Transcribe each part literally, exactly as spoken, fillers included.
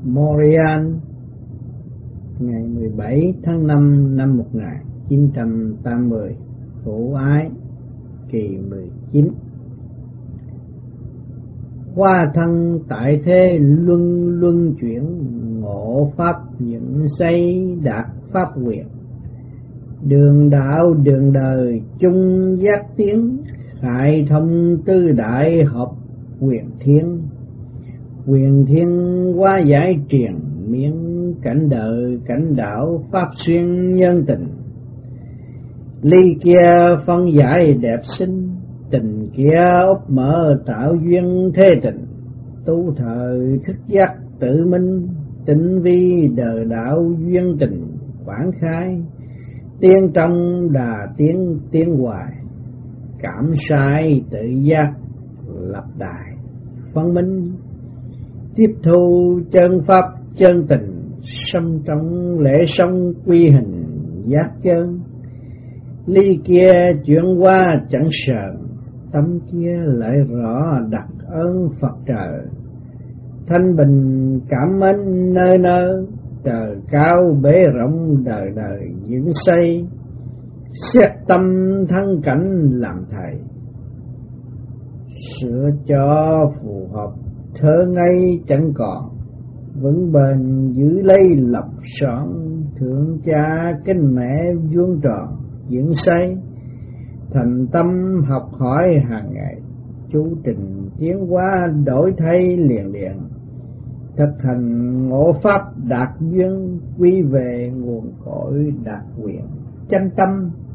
Montreal, ngày mười bảy tháng năm năm một nghìn chín trăm tám mươi, Hữu Ái, kỳ mười chín. Hoa thân tại thế luân luân chuyển, ngộ pháp những xây đạt pháp quyền. Đường đạo đường đời chung giác tiến, khai thông tư đại hợp quyền thiên. Quyền thiên hóa giải triền miên, cảnh đời cảnh đạo pháp xuyên nhân tình. Ly kia phân giải đẹp xinh, tình kia úp mở tạo duyên thế tình. Tu thời thức giác tự minh, tinh vi đời đạo duyên tình quảng khai. Tiên trong đà tiến tiến hoài, cảm sai tự giác lập đài phân minh. Tiếp thu chân pháp chân tình, xâm trong lễ sống quy hình giác chân. Ly kia chuyển qua chẳng sợ, tâm kia lại rõ đặc ơn Phật trời. Thanh bình cảm mến nơi nơi, trời cao bể rộng đời đời những xây. Xét tâm thân cảnh làm thầy, sửa cho phù hợp thơ ngây chẳng còn. Vững bền giữ lấy lập soạn, thượng cha kinh mẹ vuông tròn dựng xây. Thành tâm học hỏi hàng ngày, chú trình tiến hóa đổi thay liền liền. Thực hành ngộ pháp đạt duyên, quy về nguồn cội đạt quyền chân tâm.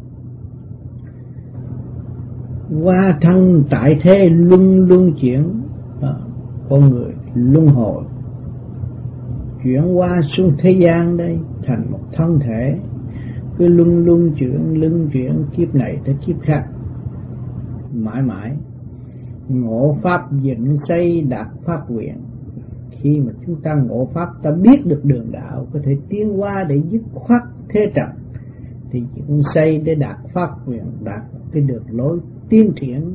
Qua thân tại thế luân luân chuyển, à, con người luân hồi chuyển qua xuống thế gian đây thành một thân thể, cứ luân luân chuyển luân chuyển kiếp này tới kiếp khác, mãi mãi ngộ pháp dựng xây đạt pháp quyền. Khi mà chúng ta ngộ pháp, ta biết được đường đạo, có thể tiến qua để dứt khoát thế trần, thì dựng xây để đạt pháp quyền, đạt cái đường lối tiến triển.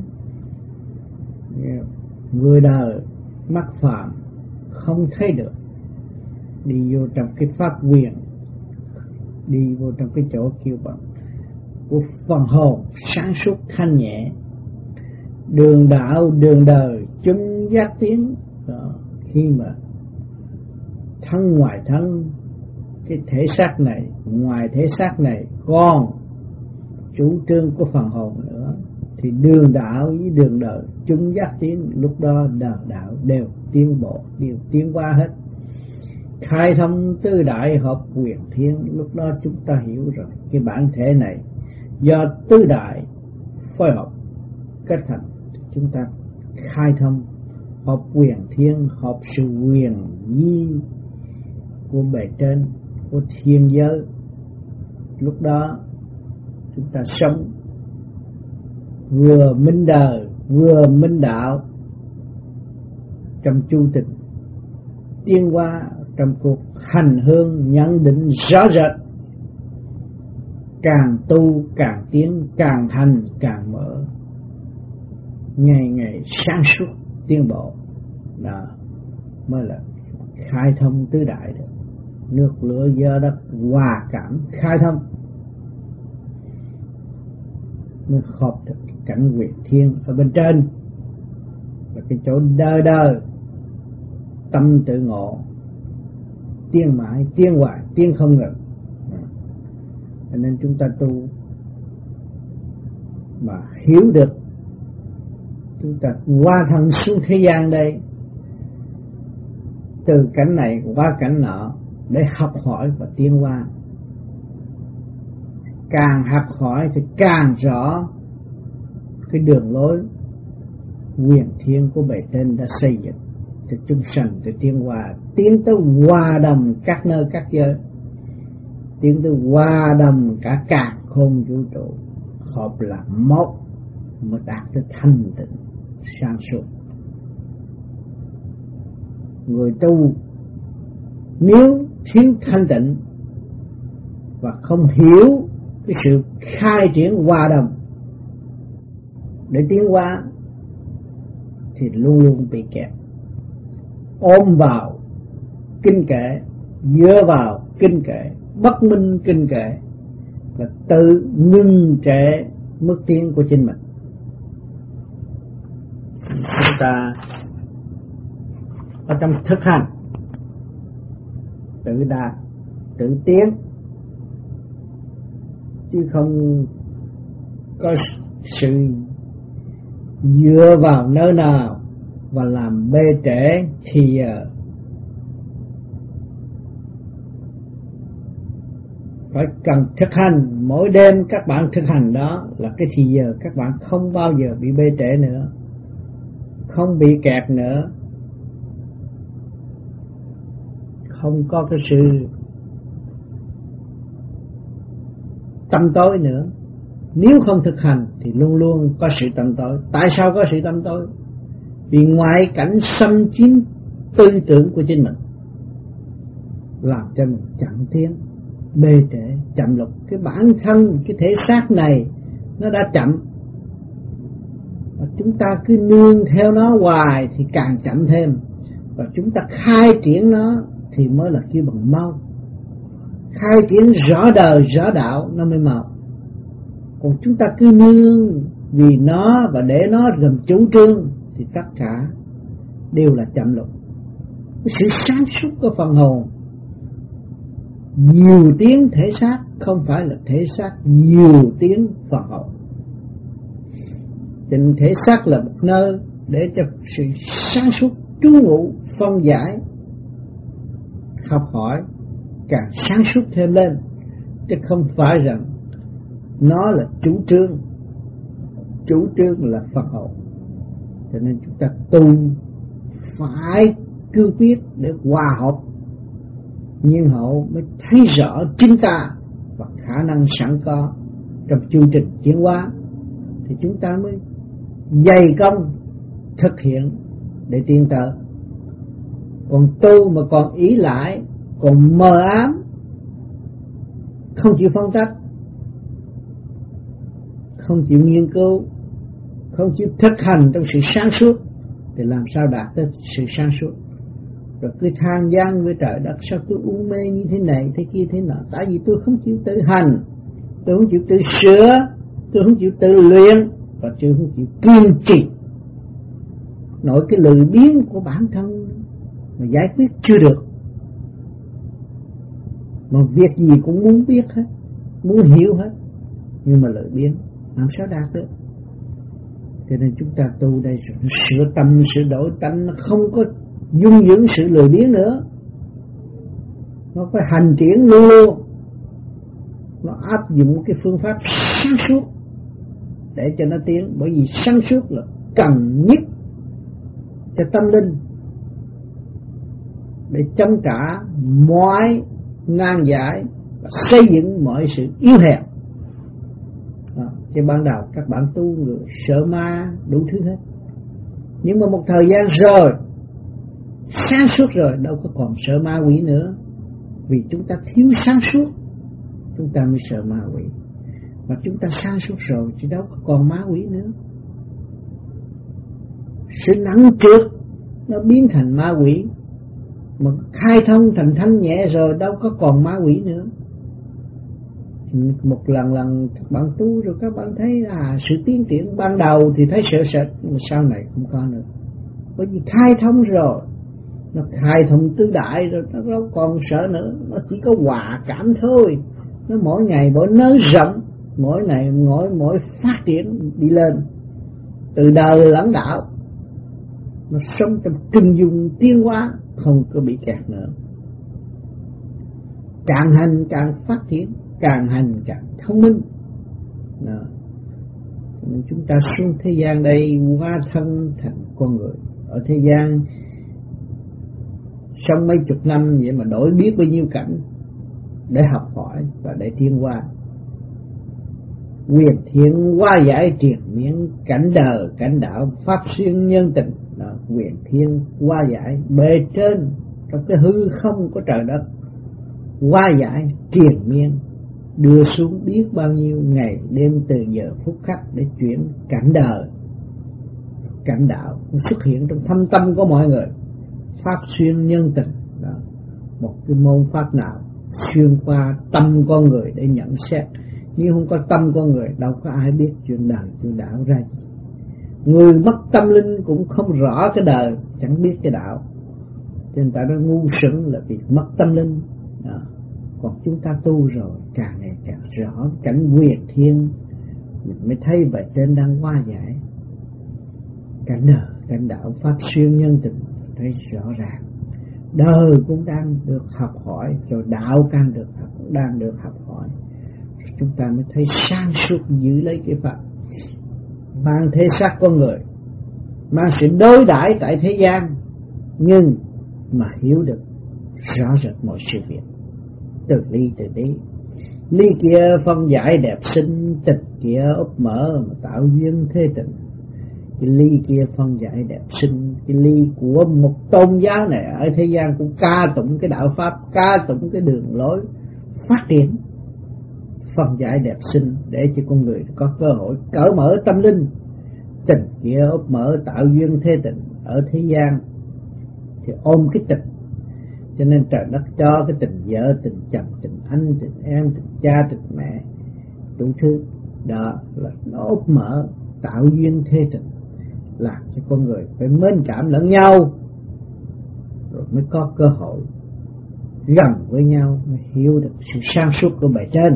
Người đời mắc phạm không thấy được, đi vô trong cái pháp quyền, đi vô trong cái chỗ kêu bằng của phần hồn sáng suốt thanh nhẹ. Đường đạo đường đời chung giác tiến. Đó. Khi mà thân ngoài thân, cái thể xác này ngoài thể xác này còn chủ trương của phần hồn nữa, thì đường đạo với đường đời chung giác tiến. Lúc đó đời đạo đều tiến bộ, đều tiến qua hết. Khai thông tư đại hợp quyền thiên. Lúc đó chúng ta hiểu rồi cái bản thể này do tư đại phối hợp kết thành, chúng ta khai thông hợp quyền thiên, hợp sự quyền di của bề trên, của thiên giới. Lúc đó chúng ta sống vừa minh đời vừa minh đạo, trong chu trình tiến hóa, trong cuộc hành hương nhận định rõ rệt. Càng tu càng tiến, càng hành càng mở, ngày ngày sáng suốt tiến bộ. Đó mới là khai thông tứ đại được. Nước lửa gió đất hòa cảm khai thông, mới khớp được cảnh quyền thiên ở bên trên, là cái chỗ đời đời tâm tự ngộ, tiến mãi tiến hoài tiến không ngừng. Cho nên chúng ta tu mà hiểu được, chúng ta qua thân xuống thế gian đây, từ cảnh này qua cảnh nọ, để học hỏi và tiến hóa. Càng học hỏi thì càng rõ cái đường lối quyền thiên của bề trên đã xây dựng cho chúng sanh để tiến hóa, tiến tới hòa đồng các nơi các giới, tiến tới hòa đồng cả càn khôn vũ trụ, hợp là một mới đạt tới thanh tịnh sáng suốt. Người tu nếu thiếu thanh tịnh và không hiểu cái sự khai triển hòa đồng để tiến hóa, thì luôn luôn bị kẹt, ôm vào kinh kệ, dựa vào kinh kệ, bất minh kinh kệ là tự ngưng trệ mức tiến của chính mình. Chúng ta ở trong thực hành tự đạt, tự tiến, chứ không có sự dựa vào nơi nào và làm bê trễ thì giờ. Phải cần thực hành, mỗi đêm các bạn thực hành đó là cái thì giờ các bạn không bao giờ bị bê trễ nữa, không bị kẹt nữa, không có cái sự tâm tối nữa. Nếu không thực hành thì luôn luôn có sự tâm tối. Tại sao có sự tâm tối? Vì ngoại cảnh xâm chiếm tư tưởng của chính mình, làm cho mình chậm tiến, bê trễ, chậm lục. Cái bản thân, cái thể xác này nó đã chậm, và chúng ta cứ nương theo nó hoài thì càng chậm thêm. Và chúng ta khai triển nó thì mới là kêu bằng mau. Khai triển rõ đời, rõ đạo nó mới mau. Còn chúng ta cứ nương vì nó và để nó làm chủ trương thì tất cả đều là chậm lục. Cái sự sáng suốt của phần hồn nhiều tiếng thể xác, không phải là thể xác nhiều tiếng phần hồn. Chính thể xác là một nơi để cho sự sáng suốt trú ngụ, phân giải, học hỏi càng sáng suốt thêm lên, chứ không phải rằng nó là chủ trương. Chủ trương là phần hồn. Cho nên chúng ta tu phải cương quyết để hòa hợp nhiên hậu mới thấy rõ chính ta và khả năng sẵn có trong chương trình chuyển hóa, thì chúng ta mới dày công thực hiện để tiến tới. Còn tu mà còn ý lại, còn mờ ám, không chịu phân tích, không chịu nghiên cứu, không chịu thực hành trong sự sáng suốt thì làm sao đạt tới sự sáng suốt? Rồi cứ than gian với trời đất, sao tôi u mê như thế này thế kia thế nọ? Tại vì tôi không chịu tự hành, tôi không chịu tự sửa, tôi không chịu tự luyện, và tôi không chịu kiên trì nổi cái lười biếng của bản thân mà giải quyết chưa được. Mà việc gì cũng muốn biết hết, muốn hiểu hết, nhưng mà lười biếng làm sao đạt được? Cho nên chúng ta tu đây sửa tâm, sửa đổi tánh, nó không có dung dưỡng sự lười biếng nữa. Nó phải hành triển luôn luôn. Nó áp dụng cái phương pháp sáng suốt để cho nó tiến. Bởi vì sáng suốt là cần nhất cho tâm linh, để chống trả mọi nan giải và xây dựng mọi sự yếu hèn. Chứ ban đầu các bạn tu người sợ ma đủ thứ hết, nhưng mà một thời gian rồi, sáng suốt rồi, đâu có còn sợ ma quỷ nữa. Vì chúng ta thiếu sáng suốt, chúng ta mới sợ ma quỷ. Mà chúng ta sáng suốt rồi thì đâu có còn ma quỷ nữa. Sự nặng trược nó biến thành ma quỷ, mà khai thông thành thanh nhẹ rồi đâu có còn ma quỷ nữa. Một lần lần các bạn tu rồi các bạn thấy à, sự tiến triển ban đầu thì thấy sợ sệt, nhưng mà sau này không có nữa. Bởi vì khai thông rồi, nó khai thông tứ đại rồi, nó đâu còn sợ nữa. Nó chỉ có hòa cảm thôi. Nó mỗi ngày mỗi nới rộng, mỗi ngày mỗi mỗi phát triển đi lên, từ đời lẫn đạo. Nó sống trong trừng dung tiến hóa, không có bị kẹt nữa. Càng hành càng phát triển, càng hành càng thông minh. Đó. Nên chúng ta xuống thế gian đây hóa thân thành con người. Ở thế gian sống mấy chục năm vậy mà đổi biết bao nhiêu cảnh để học hỏi và để tiến hóa. Quyền thiên hóa giải triền miên, cảnh đời cảnh đạo pháp xuyên nhân tình. Đó, quyền thiên hóa giải bề trên trong cái hư không của trời đất, hóa giải triền miên, đưa xuống biết bao nhiêu ngày đêm từ giờ phút khắc để chuyển cảnh đời cảnh đạo xuất hiện trong thâm tâm của mọi người. Pháp xuyên nhân tình. Đó. một cái môn pháp nào xuyên qua tâm con người để nhận xét. Nếu không có tâm con người đâu có ai biết chuyện đời chuyện đạo ra gì. Người mất tâm linh cũng không rõ cái đời, chẳng biết cái đạo, cho nên ta nói ngu xuẩn là vì mất tâm linh. Đó. Còn chúng ta tu rồi càng ngày càng rõ cảnh quyền thiên, mình mới thấy bài trên đang hóa giải cảnh đời cảnh đạo pháp xuyên nhân tình, thấy rõ ràng đời cũng đang được học hỏi, rồi đạo càng được học, cũng đang được học hỏi. Chúng ta mới thấy sáng suốt giữ lấy cái pháp mang thể xác con người, mang sự đối đãi tại thế gian, nhưng mà hiểu được rõ rệt mọi sự việc từ ly từ lý. Ly kia phân giải đẹp xinh, tình kia úp mở mà tạo duyên thế tình. Cái ly kia phân giải đẹp xinh, cái ly của một tôn giáo này ở thế gian cũng ca tụng cái đạo pháp, ca tụng cái đường lối phát triển. Phân giải đẹp xinh để cho con người có cơ hội cởi mở tâm linh. Tình kia úp mở tạo duyên thế tình. Ở thế gian thì ôm cái tình, cho nên trời đất cho cái tình vợ, tình chồng, tình anh, tình em, tình cha, tình mẹ, đủ thứ. Đó là nó úp mở tạo duyên thế tình, làm cho con người phải mến cảm lẫn nhau, rồi mới có cơ hội gần với nhau, mới hiểu được sự sáng suốt của bài trên.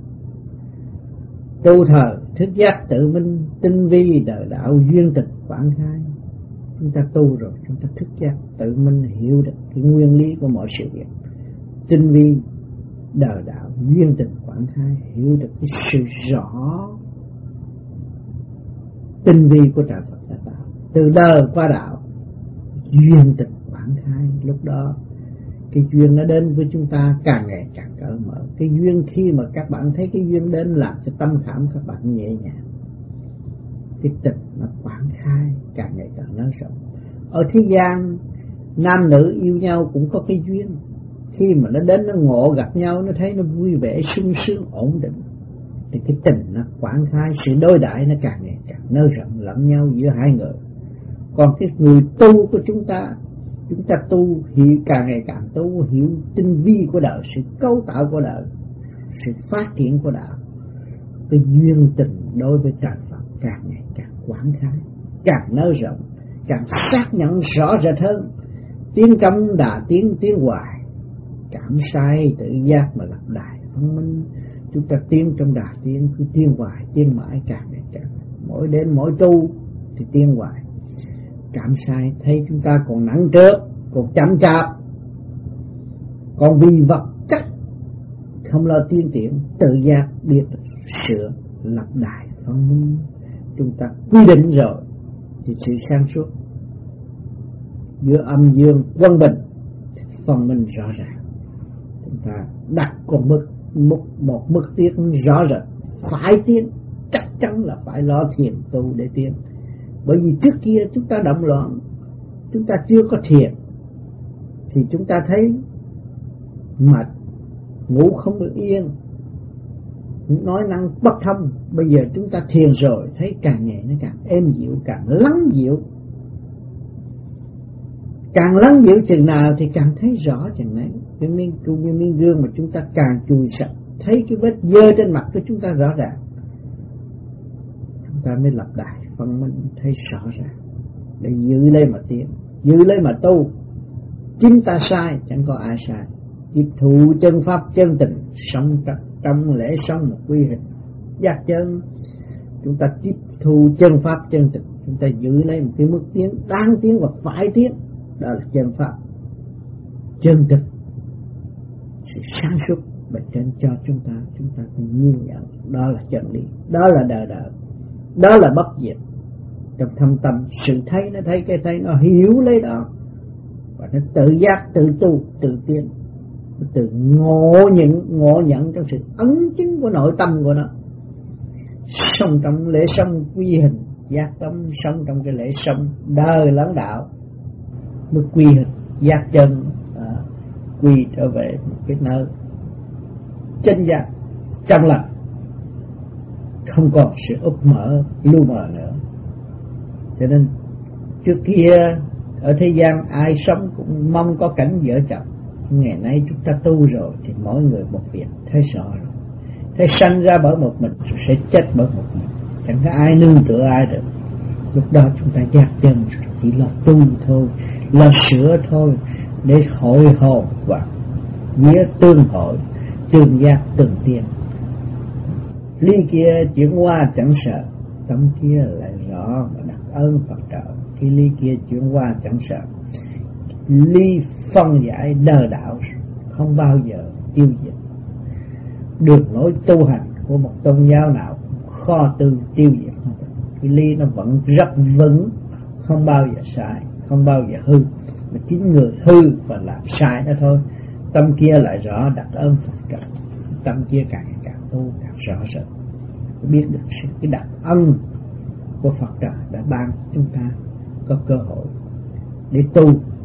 Tu thờ thức giác tự minh, tinh vi đời đạo duyên tình quảng khai. Chúng ta tu rồi chúng ta thức giác tự minh, hiểu được cái nguyên lý của mọi sự việc. Tinh vi đời đạo duyên tình quảng khai, hiểu được cái sự rõ tinh vi của trời Phật đã tạo, từ đời qua đạo duyên tình quảng khai. Lúc đó cái duyên nó đến với chúng ta càng ngày càng cởi mở. Cái duyên khi mà các bạn thấy cái duyên đến làm cho tâm khảm các bạn nhẹ nhàng, cái tình nó quảng khai càng ngày càng nới rộng. Ở thế gian nam nữ yêu nhau cũng có cái duyên, khi mà nó đến nó ngộ gặp nhau, nó thấy nó vui vẻ sung sướng ổn định, thì cái tình nó quảng khai, sự đối đãi nó càng ngày càng nới rộng lẫn nhau giữa hai người. Còn cái người tu của chúng ta, chúng ta tu hiểu càng ngày càng tu hiểu tinh vi của đạo, sự cấu tạo của đạo, sự phát triển của đạo. Cái duyên tình đối với trời Phật càng ngày càng quảng khai, càng nới rộng, càng xác nhận rõ rệt hơn. Tiến trong đà tiến, tiến hoài, cảm sai tự giác mà lập đài phân minh. Chúng ta tiến trong đà tiến, cứ tiến hoài, tiến mãi, càng ngày càng, mỗi đêm mỗi tu thì tiến hoài. Cảm sai thấy chúng ta còn nặng trước, còn chậm chạp, còn vì vật chất không lo tiến triển, tự giác biết sửa lập đài phân minh. Chúng ta quy định rồi thì sự sáng suốt giữa âm dương quân bình phân minh rõ ràng. Chúng ta đặt một mức một, một mức tiến rõ rệt, phải tiến, chắc chắn là phải lo thiền tu để tiến. Bởi vì trước kia chúng ta động loạn, chúng ta chưa có thiền thì chúng ta thấy mệt, ngủ không được yên, nói năng bất thông. Bây giờ chúng ta thiền rồi thấy càng ngày nó càng êm dịu, càng lắng dịu. Càng lắng dịu chừng nào thì càng thấy rõ chừng ấy. Cái miếng, cũng như miếng gương mà chúng ta càng chùi sạch, thấy cái vết dơ trên mặt của chúng ta rõ ràng, chúng ta mới lập đài phân minh, thấy rõ ràng để giữ lấy mà tiến, giữ lấy mà tu. Chính ta sai chẳng có ai sai, tiếp thụ chân pháp chân tình, sống trong lễ sống một quy hình giác chân. Chúng ta tiếp thu chân pháp chân tình, chúng ta giữ lấy một cái mức tiến đáng tiến và phải tiến, đó là chân pháp chân tình. Sự sáng suốt bề trên cho chúng ta, chúng ta phải nhìn nhận đó là chân lý, đó là đời đời, đó là bất diệt. Trong thâm tâm sự thấy, nó thấy cái thấy, nó hiểu lấy đó và nó tự giác tự tu tự tiến, nó tự ngộ nhận ngộ nhận trong sự ấn chứng của nội tâm của nó. Sống trong lễ sống quy hình giác tâm, sống trong cái lễ sống đời lẫn đạo mới quy hình giác chân, à, quy trở về một cái nơi chân giác trong lành, không còn sự úp mở lu mờ nữa. Cho nên trước kia ở thế gian ai sống cũng mong có cảnh vợ chồng, Ngày nay chúng ta tu rồi thì mỗi người một việc, thấy rõ rồi. Thấy sanh ra bởi một mình rồi sẽ chết bởi một mình, chẳng có ai nương tựa ai được. Lúc đó chúng ta giác chân chỉ là tu thôi, là sửa thôi, để hội hồn và nghĩa tương hội, tương giác tương tiên. Ly kia chuyển qua chẳng sợ, tâm kia lại rõ mà đặt ơn Phật trợ. Khi ly kia chuyển qua chẳng sợ, ly phân giải đời đạo không bao giờ tiêu diệt. Đường lối tu hành của một tôn giáo nào kho tư tiêu diệt không được. Cái ly nó vẫn rất vững, không bao giờ sai, không bao giờ hư, mà chính người hư và làm sai đó thôi. Tâm kia lại rõ đặt ơn Phật trợ, tâm kia càng càng tu càng rõ rệt, biết được sự cái đặc ân của Phật trợ đã ban chúng ta có cơ hội để tu,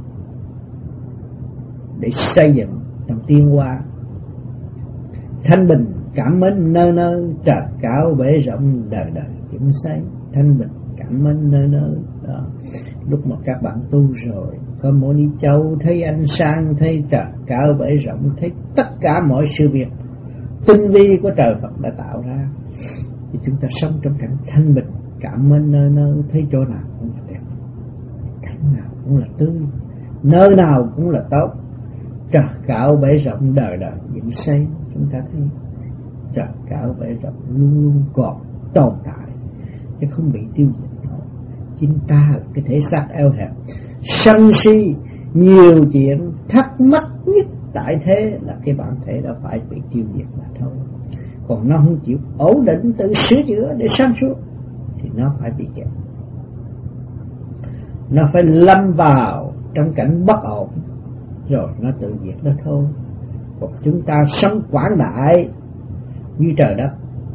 để xây dựng trong tiến hóa. Thanh bình cảm mến nơi nơi, trời cao bể rộng đời đời chứng xây. Thanh bình cảm mến nơi nơi đó. Lúc mà các bạn tu rồi, có Mô Ni Châu thấy ánh sáng, thấy trời cao bể rộng, thấy tất cả mọi sự việc tinh vi của trời Phật đã tạo ra, thì chúng ta sống trong cảnh thanh bình cảm mến nơi nơi, thấy chỗ nào cũng là đẹp, cảnh nào cũng là tươi, nơi nào cũng là tốt. Trời cao bể rộng đời đời dựng xây. Chúng ta thấy trời cao bể rộng luôn luôn còn tồn tại, chứ không bị tiêu diệt. Chính ta là cái thể xác eo hẹp, sân si nhiều chuyện, thắc mắc nhất tại thế là cái bản thể đó phải bị tiêu diệt mà thôi. Còn nó không chịu ổn định tự sửa chữa để sáng suốt thì nó phải bị kẹt, nó phải lâm vào trong cảnh bất ổn rồi nó tự diệt đó thôi. Còn chúng ta sống quảng đại như trời đất,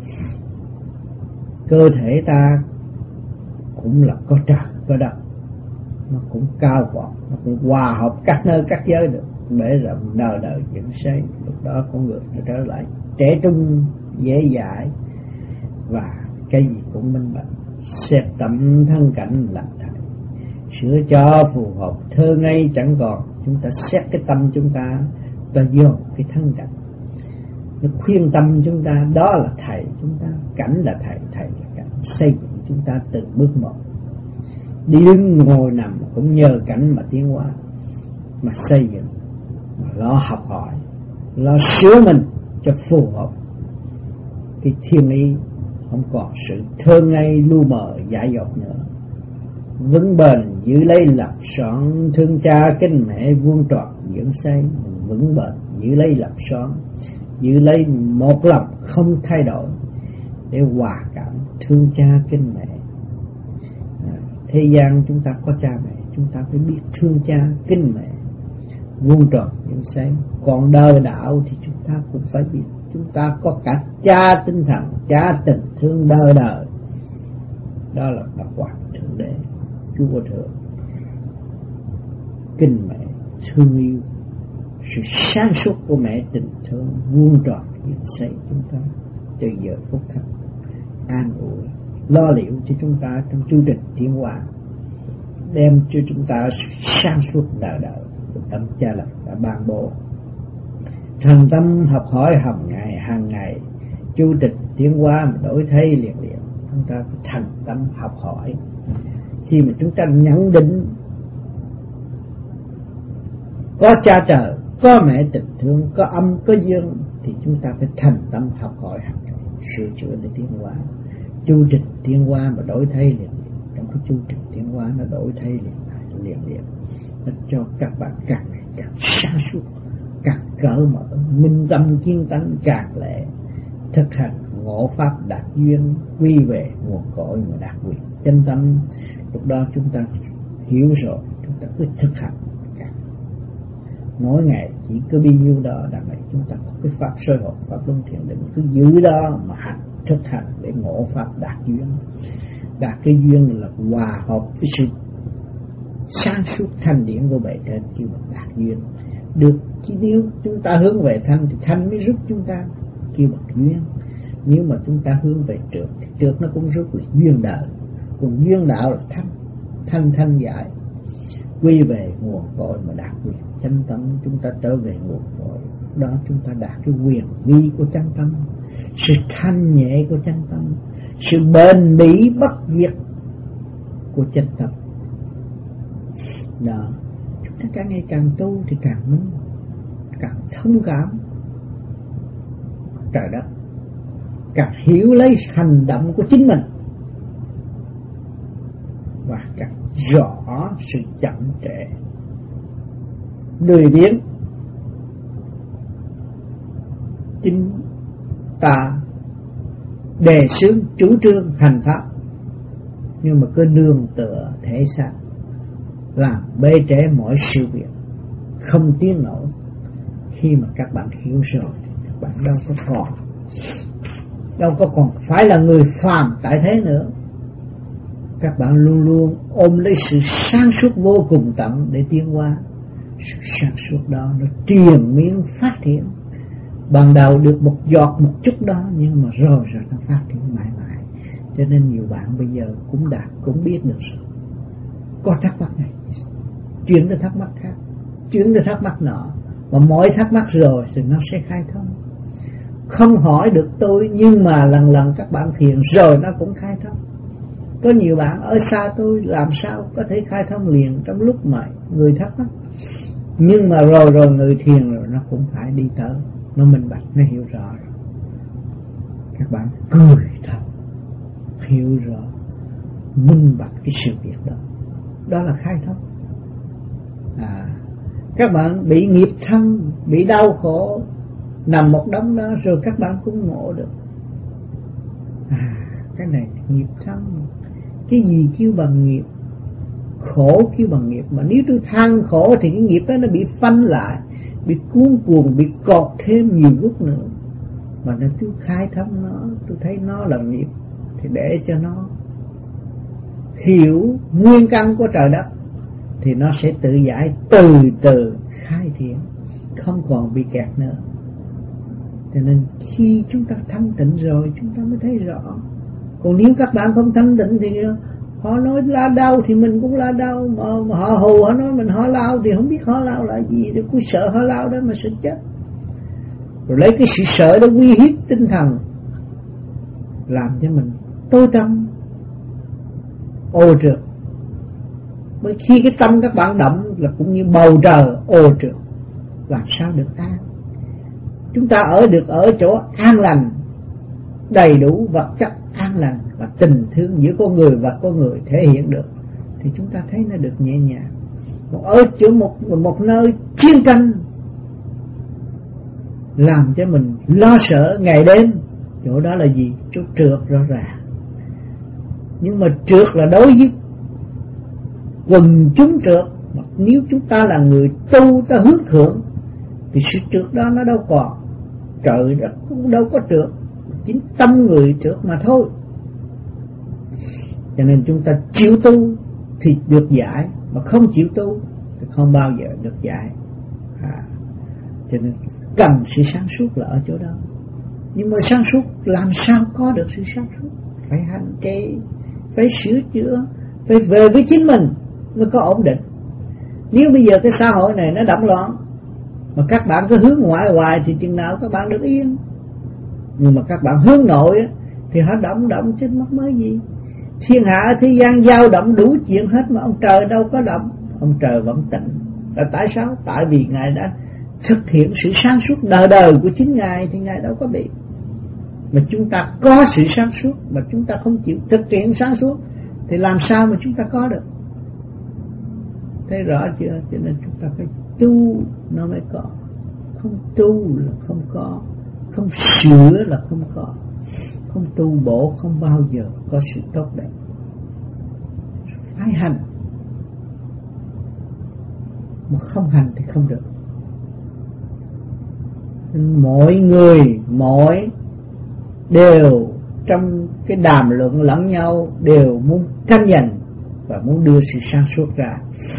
cơ thể ta cũng là có trời có đất, nó cũng cao vọt, nó cũng hòa hợp các nơi các giới được, bể rộng đời đời dựng xây. Lúc đó con người nó trở lại trẻ trung dễ dãi và cái gì cũng minh bạch. Xếp tâm thân cảnh làm thầy, sửa cho phù hợp thơ ngây chẳng còn. Chúng ta xét cái tâm chúng ta, ta dồn cái thân cảnh, nó khuyên tâm chúng ta, đó là thầy chúng ta, cảnh là thầy, thầy là cảnh, xây dựng chúng ta từng bước một. Đi đứng ngồi nằm cũng nhờ cảnh mà tiến hóa, mà xây dựng, mà lo học hỏi, lo sửa mình cho phù hợp cái thiên ý, không còn sự thơ ngây lu mờ dại dột nữa. Vững bền giữ lấy lập son, thương cha kính mẹ vuông tròn dưỡng xây. Vững bền giữ lấy lập son, giữ lấy một lòng không thay đổi để hòa cảm thương cha kính mẹ. À, thế gian chúng ta có cha mẹ, chúng ta phải biết thương cha kính mẹ, vuông tròn dưỡng xây. Còn đời đạo thì chúng ta cũng phải biết chúng ta có cả cha tinh thần, cha tình thương đời đời. Đó là Phật Hoàng Thượng Đế, Chúa Thượng, kính mẹ, thương yêu, sự sáng suốt của mẹ tình thương vuông tròn dưỡng xây chúng ta từ giờ phút khắc, an ủi, lo liệu cho chúng ta trong chương trình tiến hóa, đem cho chúng ta sự sáng suốt đời đời của tâm cha lành đã ban bố. Thành tâm học hỏi hàng ngày hàng ngày, chu trình tiến hóa mà đổi thay liền liền. Chúng ta phải thành tâm học hỏi. Khi mà chúng ta nhận định có cha trời, có mẹ tình thương, có âm, có dương, thì chúng ta phải thành tâm học hỏi hàng ngày, sửa chữa để tiến hóa. Chu trình tiến hóa mà đổi thay liền liền. Trong cái chu trình tiến hóa nó đổi thay liền liền liền, nó cho các bạn càng ngày càng sáng suốt, càng cởi mở, minh tâm kiên tánh, càng lệ thực hành ngộ pháp đạt duyên, quy về nguồn cội mà đạt quyền chân tâm. Lúc đó chúng ta hiểu rồi, chúng ta cứ thực hành. Mỗi ngày chỉ có bao nhiêu đó, đằng này chúng ta có cái pháp soi hồn, pháp luân thiền định, cứ giữ đó mà hành, thực hành để ngộ pháp đạt duyên. Đạt cái duyên là hòa hợp với sự sáng suốt thanh điển của bề trên, kêu là đạt duyên. Được, chỉ nếu chúng ta hướng về thanh thì thanh mới giúp chúng ta, kêu là duyên. Nếu mà chúng ta hướng về trượt thì trượt nó cũng giúp là duyên đạo. Còn duyên đạo là thanh, thanh thanh giải, quy về nguồn cội mà đạt quyền chánh tâm, chúng ta trở về nguồn cội. Đó chúng ta đạt cái quyền vi của chánh tâm, sự thanh nhẹ của chánh tâm, sự bền bỉ bất diệt của chánh tâm. Đó, chúng ta càng ngày càng tu thì càng muốn, càng thông cảm trời đất, càng hiểu lấy hành động của chính mình và càng rõ sự chậm trễ, lười biếng. Chính ta đề xướng chủ trương hành pháp, nhưng mà cứ nương tựa thể xác, làm bê trễ mọi sự việc, không tiến nổi. Khi mà các bạn hiểu rồi, các bạn đâu có còn đâu có còn phải là người phàm tại thế nữa. Các bạn luôn luôn ôm lấy sự sáng suốt vô cùng tận để tiến qua. Sự sáng suốt đó nó triền miên phát triển. Ban đầu được một giọt một chút đó, nhưng mà rồi rồi nó phát triển mãi mãi. Cho nên nhiều bạn bây giờ cũng đạt, cũng biết được rồi. Có thắc mắc này, chuyển tới thắc mắc khác, chuyển tới thắc mắc nọ, và mỗi thắc mắc rồi thì nó sẽ khai thông. Không hỏi được tôi, nhưng mà lần lần các bạn thiền rồi nó cũng khai thông. Có nhiều bạn ở xa tôi làm sao có thể khai thông liền trong lúc mà người thắc mắc, nhưng mà rồi rồi người thiền rồi nó cũng phải đi tới, nó minh bạch, nó hiểu rõ rồi. Các bạn cười thật, hiểu rõ, minh bạch cái sự việc đó, đó là khai thông. À, các bạn bị nghiệp thân, bị đau khổ, nằm một đống đó rồi các bạn cũng ngộ được. À, cái này nghiệp thân, cái gì kêu bằng nghiệp? Khổ kêu bằng nghiệp. Mà nếu tôi than khổ thì cái nghiệp đó nó bị phanh lại, bị cuốn cuồng, bị cột thêm nhiều lúc nữa. Mà nếu tôi khai thông nó, tôi thấy nó là nghiệp, thì để cho nó hiểu nguyên căn của trời đất, thì nó sẽ tự giải, từ từ khai triển, không còn bị kẹt nữa. Cho nên khi chúng ta thanh tịnh rồi, chúng ta mới thấy rõ. Còn nếu các bạn không thanh tịnh thì họ nói la đau thì mình cũng la đau, mà, mà họ hù họ nói mình họ lao thì không biết họ lao là gì, thì cứ sợ họ lao đó mà sợ chết. Rồi lấy cái sự sợ đó uy hiếp tinh thần, làm cho mình tối tâm ô trượt. Bởi khi cái tâm các bạn động là cũng như bầu trời ô trượt, làm sao được an? Chúng ta ở được ở chỗ an lành, đầy đủ vật chất an lành và tình thương giữa con người và con người thể hiện được, thì chúng ta thấy nó được nhẹ nhàng. Còn ở chỗ một, một nơi chiến tranh làm cho mình lo sợ ngày đêm, chỗ đó là gì? Chỗ trượt rõ ràng. Nhưng mà trượt là đối với quần chúng trượt, mà nếu chúng ta là người tu, ta hướng thượng thì sự trượt đó nó đâu còn. Trời đất cũng đâu có trượt, chính tâm người trượt mà thôi. Cho nên chúng ta chịu tu thì được giải, mà không chịu tu thì không bao giờ được giải. À, cho nên cần sự sáng suốt là ở chỗ đó. Nhưng mà sáng suốt làm sao có được sự sáng suốt? Phải hành trì, phải sửa chữa, phải về với chính mình mới có ổn định. Nếu bây giờ cái xã hội này nó động loạn, mà các bạn cứ hướng ngoại hoài thì chừng nào các bạn được yên. Nhưng mà các bạn hướng nội thì họ động động chứ mắc mới gì. Thiên hạ thế gian dao động đủ chuyện hết, mà ông trời đâu có động. Ông trời vẫn tịnh. Là tại sao? Tại vì Ngài đã thực hiện sự sáng suốt đời đời của chính Ngài, thì Ngài đâu có bị. Mà chúng ta có sự sáng suốt mà chúng ta không chịu thực hiện sáng suốt thì làm sao mà chúng ta có được? Thấy rõ chưa? Cho nên chúng ta phải tu nó mới có. Không tu là không có, không sửa là không có. Không tu bổ không bao giờ có sự tốt đẹp. Phải hành, mà không hành thì không được. Mọi người, mọi đều trong cái đàm luận lẫn nhau đều muốn tranh giành và muốn đưa sự sáng suốt ra.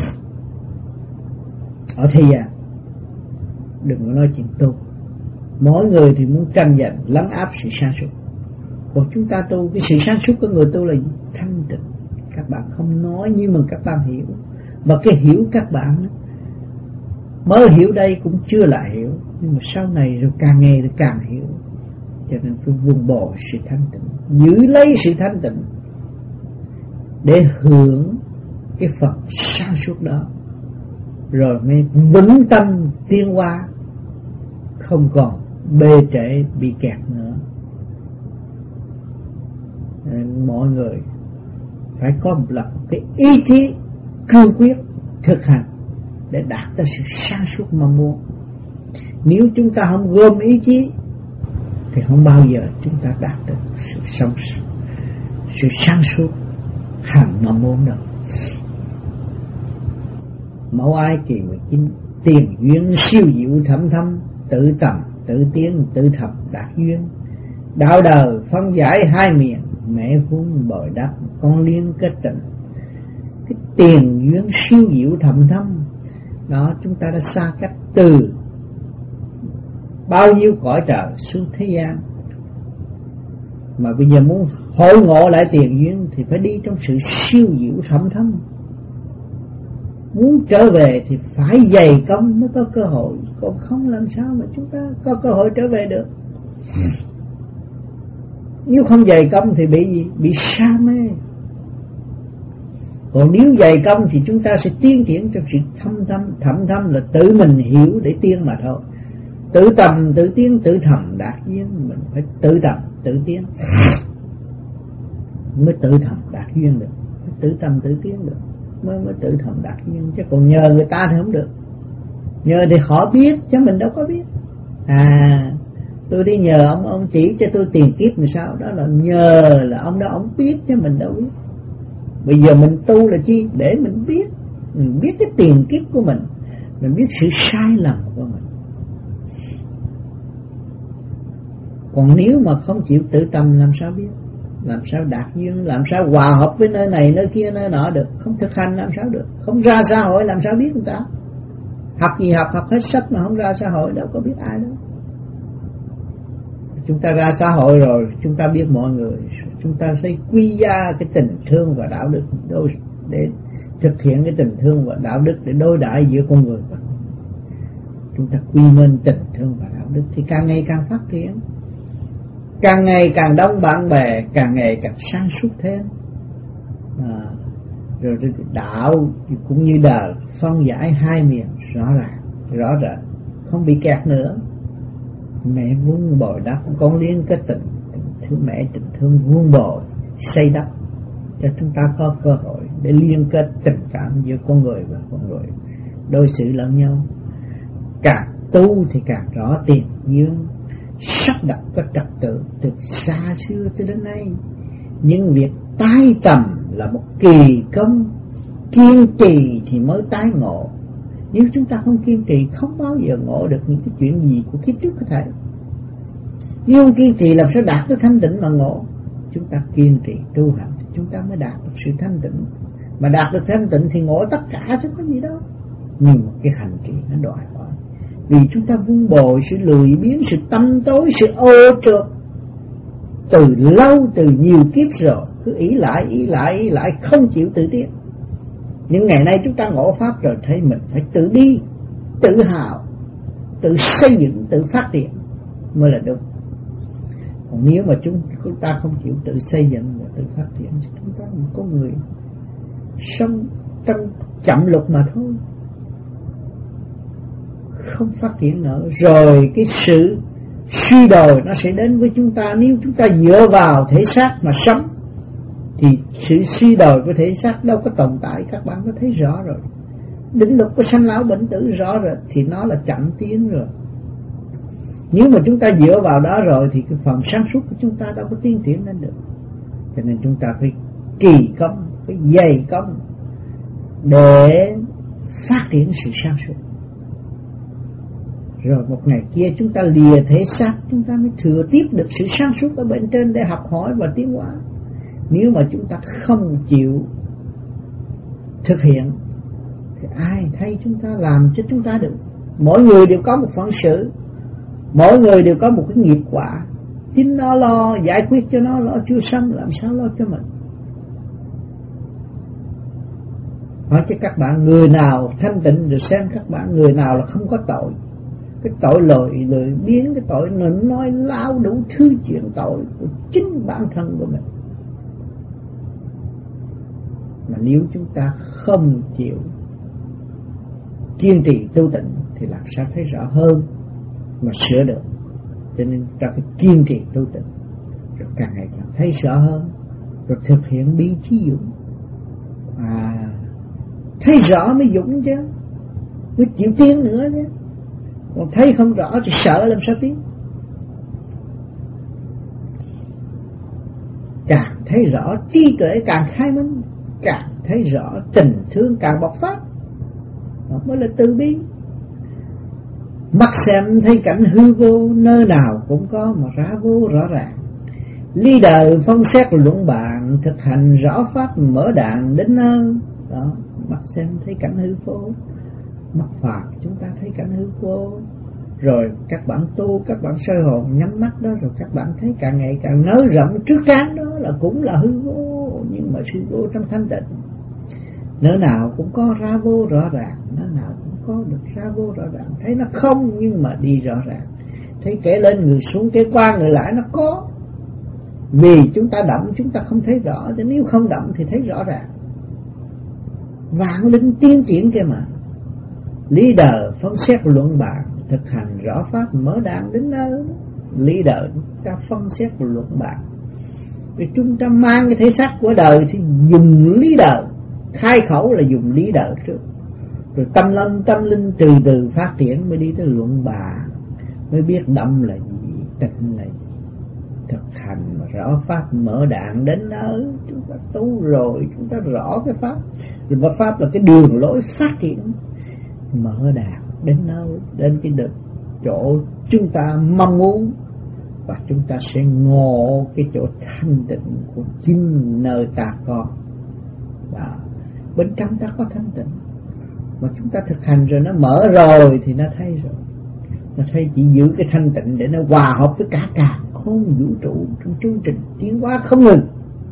Ở thế gian đừng có nói chuyện tu. Mỗi người thì muốn tranh giành lấn áp sự sáng suốt. Còn chúng ta tu, cái sự sáng suốt của người tu là thanh tịnh. Các bạn không nói nhưng mà các bạn hiểu. Và cái hiểu các bạn Mới hiểu đây cũng chưa lại hiểu, nhưng mà sau này rồi càng nghe rồi càng hiểu. Cho nên phải vun bồi sự thanh tịnh, giữ lấy sự thanh tịnh để hưởng cái phần sáng suốt đó, rồi mới vững tâm tiến hóa, không còn bê trễ bị kẹt nữa. Nên mọi người phải có một lập cái ý chí cương quyết thực hành để đạt tới sự sáng suốt mong muốn. Nếu chúng ta không gom ý chí thì không bao giờ chúng ta đạt được sự sống, sự sáng suốt hằng mong muốn đâu. Mẫu Ai kỳ mười chín, tiền duyên siêu diệu thâm thâm, tự tầm tự tiến tự thầm đạt duyên. Đạo đời phân giải hai miền, mẹ vun bồi đắp con liên kết tình. Cái tiền duyên siêu diệu thâm thâm đó, chúng ta đã xa cách từ bao nhiêu cõi trời xuống thế gian, mà bây giờ muốn hội ngộ lại tiền duyên thì phải đi trong sự siêu diệu thâm thâm. Muốn trở về thì phải dày công mới có cơ hội, còn không làm sao mà chúng ta có cơ hội trở về được. Nếu không dày công thì bị gì? Bị sa mê. Còn nếu dày công thì chúng ta sẽ tiến triển trong sự thâm thâm. Thâm thâm là tự mình hiểu để tiến mà thôi. Tự tầm, tự tiến, tự thầm đạt duyên. Mình phải tự tầm, tự tiến mới tự thầm đạt duyên được. Tự tầm, tự tiến được mới mới tự thầm đạt duyên. Chứ còn nhờ người ta thì không được. Nhờ để họ biết chứ mình đâu có biết. À, tôi đi nhờ ông ông chỉ cho tôi tiền kiếp làm sao, đó là nhờ là ông đó ông biết chứ mình đâu biết. Bây giờ mình tu là chi? Để mình biết, mình biết cái tiền kiếp của mình, mình biết sự sai lầm của mình. Còn nếu mà không chịu tự tâm làm sao biết, làm sao đạt duyên, làm sao hòa hợp với nơi này nơi kia nơi nọ được. Không thực hành làm sao được, không ra xã hội làm sao biết người ta. Học gì học, học hết sách mà không ra xã hội đâu có biết ai đâu. Chúng ta ra xã hội rồi chúng ta biết mọi người, chúng ta phải quy ra cái tình thương và đạo đức để thực hiện cái tình thương và đạo đức để đối đãi giữa con người. Chúng ta quy nên tình thương và đạo đức thì càng ngày càng phát triển, càng ngày càng đông bạn bè, càng ngày càng sáng suốt thêm. À, rồi đạo cũng như đời phân giải hai miền rõ ràng, rõ rệt, không bị kẹt nữa. Mẹ vun bồi đắp con liên kết tình, tình thương mẹ, tình thương vun bồi xây đắp cho chúng ta có cơ hội để liên kết tình cảm giữa con người và con người, đối xử lẫn nhau. Càng tu thì càng rõ tiền duyên, sắp đặt có trật tự từ xa xưa cho đến nay. Nhưng việc tái tầm là một kỳ công, kiên trì thì mới tái ngộ. Nếu chúng ta không kiên trì không bao giờ ngộ được những cái chuyện gì của kiếp trước có thể. Nếu không kiên trì làm sao đạt được thanh tịnh mà ngộ. Chúng ta kiên trì tu hành thì chúng ta mới đạt được sự thanh tịnh. Mà đạt được thanh tịnh thì ngộ tất cả chứ có gì đâu. Nhưng một cái hành trì nó đòi hỏi, vì chúng ta vun bồi sự lười biếng, sự tâm tối, sự ô trượt từ lâu, từ nhiều kiếp rồi, cứ ý lại, ý lại, ý lại, không chịu tự tiến. Nhưng ngày nay chúng ta ngộ pháp rồi, thấy mình phải tự đi, tự hào, tự xây dựng, tự phát triển mới là đúng. Còn nếu mà chúng, chúng ta không chịu tự xây dựng và tự phát triển thì chúng ta có người sống trong chậm lục mà thôi, không phát triển nữa. Rồi cái sự suy đồi nó sẽ đến với chúng ta. Nếu chúng ta dựa vào thể xác mà sống thì sự suy đồi của thể xác đâu có tồn tại. Các bạn có thấy rõ rồi, định luật của sanh lão bệnh tử rõ rồi, thì nó là chậm tiến rồi. Nếu mà chúng ta dựa vào đó rồi thì cái phần sáng suốt của chúng ta đâu có tiến triển lên được. Cho nên chúng ta phải kỳ công, phải dày công để phát triển sự sáng suốt. Rồi một ngày kia chúng ta lìa thể xác, chúng ta mới thừa tiếp được sự sáng suốt ở bên trên để học hỏi và tiến hóa. Nếu mà chúng ta không chịu thực hiện thì ai thay chúng ta làm cho chúng ta được. Mỗi người đều có một phận sự, mỗi người đều có một cái nghiệp quả. Chính nó lo giải quyết cho nó, lo chưa xong làm sao lo cho mình. Hỏi cho các bạn người nào thanh tịnh, rồi xem các bạn người nào là không có tội. Cái tội lười lười biếng, cái tội nói láo đủ thứ chuyện tội của chính bản thân của mình. Mà nếu chúng ta không chịu kiên trì tu tịnh thì làm sao thấy rõ hơn mà sửa được. Cho nên ta phải kiên trì tu tịnh, rồi càng ngày càng thấy rõ hơn, rồi thực hiện bí trí dũng. À, thấy rõ mới dũng chứ, mới chịu tiến nữa chứ. Còn thấy không rõ thì sợ làm sao tiến. Càng thấy rõ trí tuệ càng khai minh, càng thấy rõ tình thương càng bộc phát, đó mới là từ bi. Mắt xem thấy cảnh hư vô, nơi nào cũng có mà ra vô rõ ràng. Ly đời phân xét luận bàn, thực hành rõ pháp mở đàn đến nơi. Đó, mắt xem thấy cảnh hư vô, mắt phạt chúng ta thấy cảnh hư vô. Rồi các bạn tu, các bạn soi hồn nhắm mắt đó, rồi các bạn thấy càng ngày càng nới rộng trước trán đó là cũng là hư vô, nhưng mà hư vô trong thanh tịnh. Nơi nào cũng có ra vô rõ ràng, nơi nào cũng có được ra vô rõ ràng. Thấy nó không nhưng mà đi rõ ràng. Thấy kẻ lên người xuống, kẻ qua người lại nó có. Vì chúng ta động chúng ta không thấy rõ, chứ nếu không động thì thấy rõ ràng. Vạn linh tiên triển kia mà. Lý đời phân xét luận bàn, thực hành rõ pháp mở đàn đến nơi. Lý đời ta phân xét luận bàn. Vì chúng ta mang cái thể xác của đời thì dùng lý đời. Khai khẩu là dùng lý đời trước, rồi tâm lâm tâm linh từ từ phát triển mới đi tới luận bàn, mới biết động là gì, tịnh là gì. Thực hành mà rõ pháp mở đạn đến nơi, chúng ta tu rồi chúng ta rõ cái pháp, rồi mà pháp là cái đường lối phát triển. Mở đạn đến nơi, đến cái được chỗ chúng ta mong muốn, và chúng ta sẽ ngộ cái chỗ thanh tịnh của chính nơi ta có. Đó. Bên trong ta có thanh tịnh, mà chúng ta thực hành rồi nó mở rồi thì nó thấy rồi. Nó thấy chỉ giữ cái thanh tịnh để nó hòa hợp với cả cả không vũ trụ trong chương trình tiến hóa không ngừng.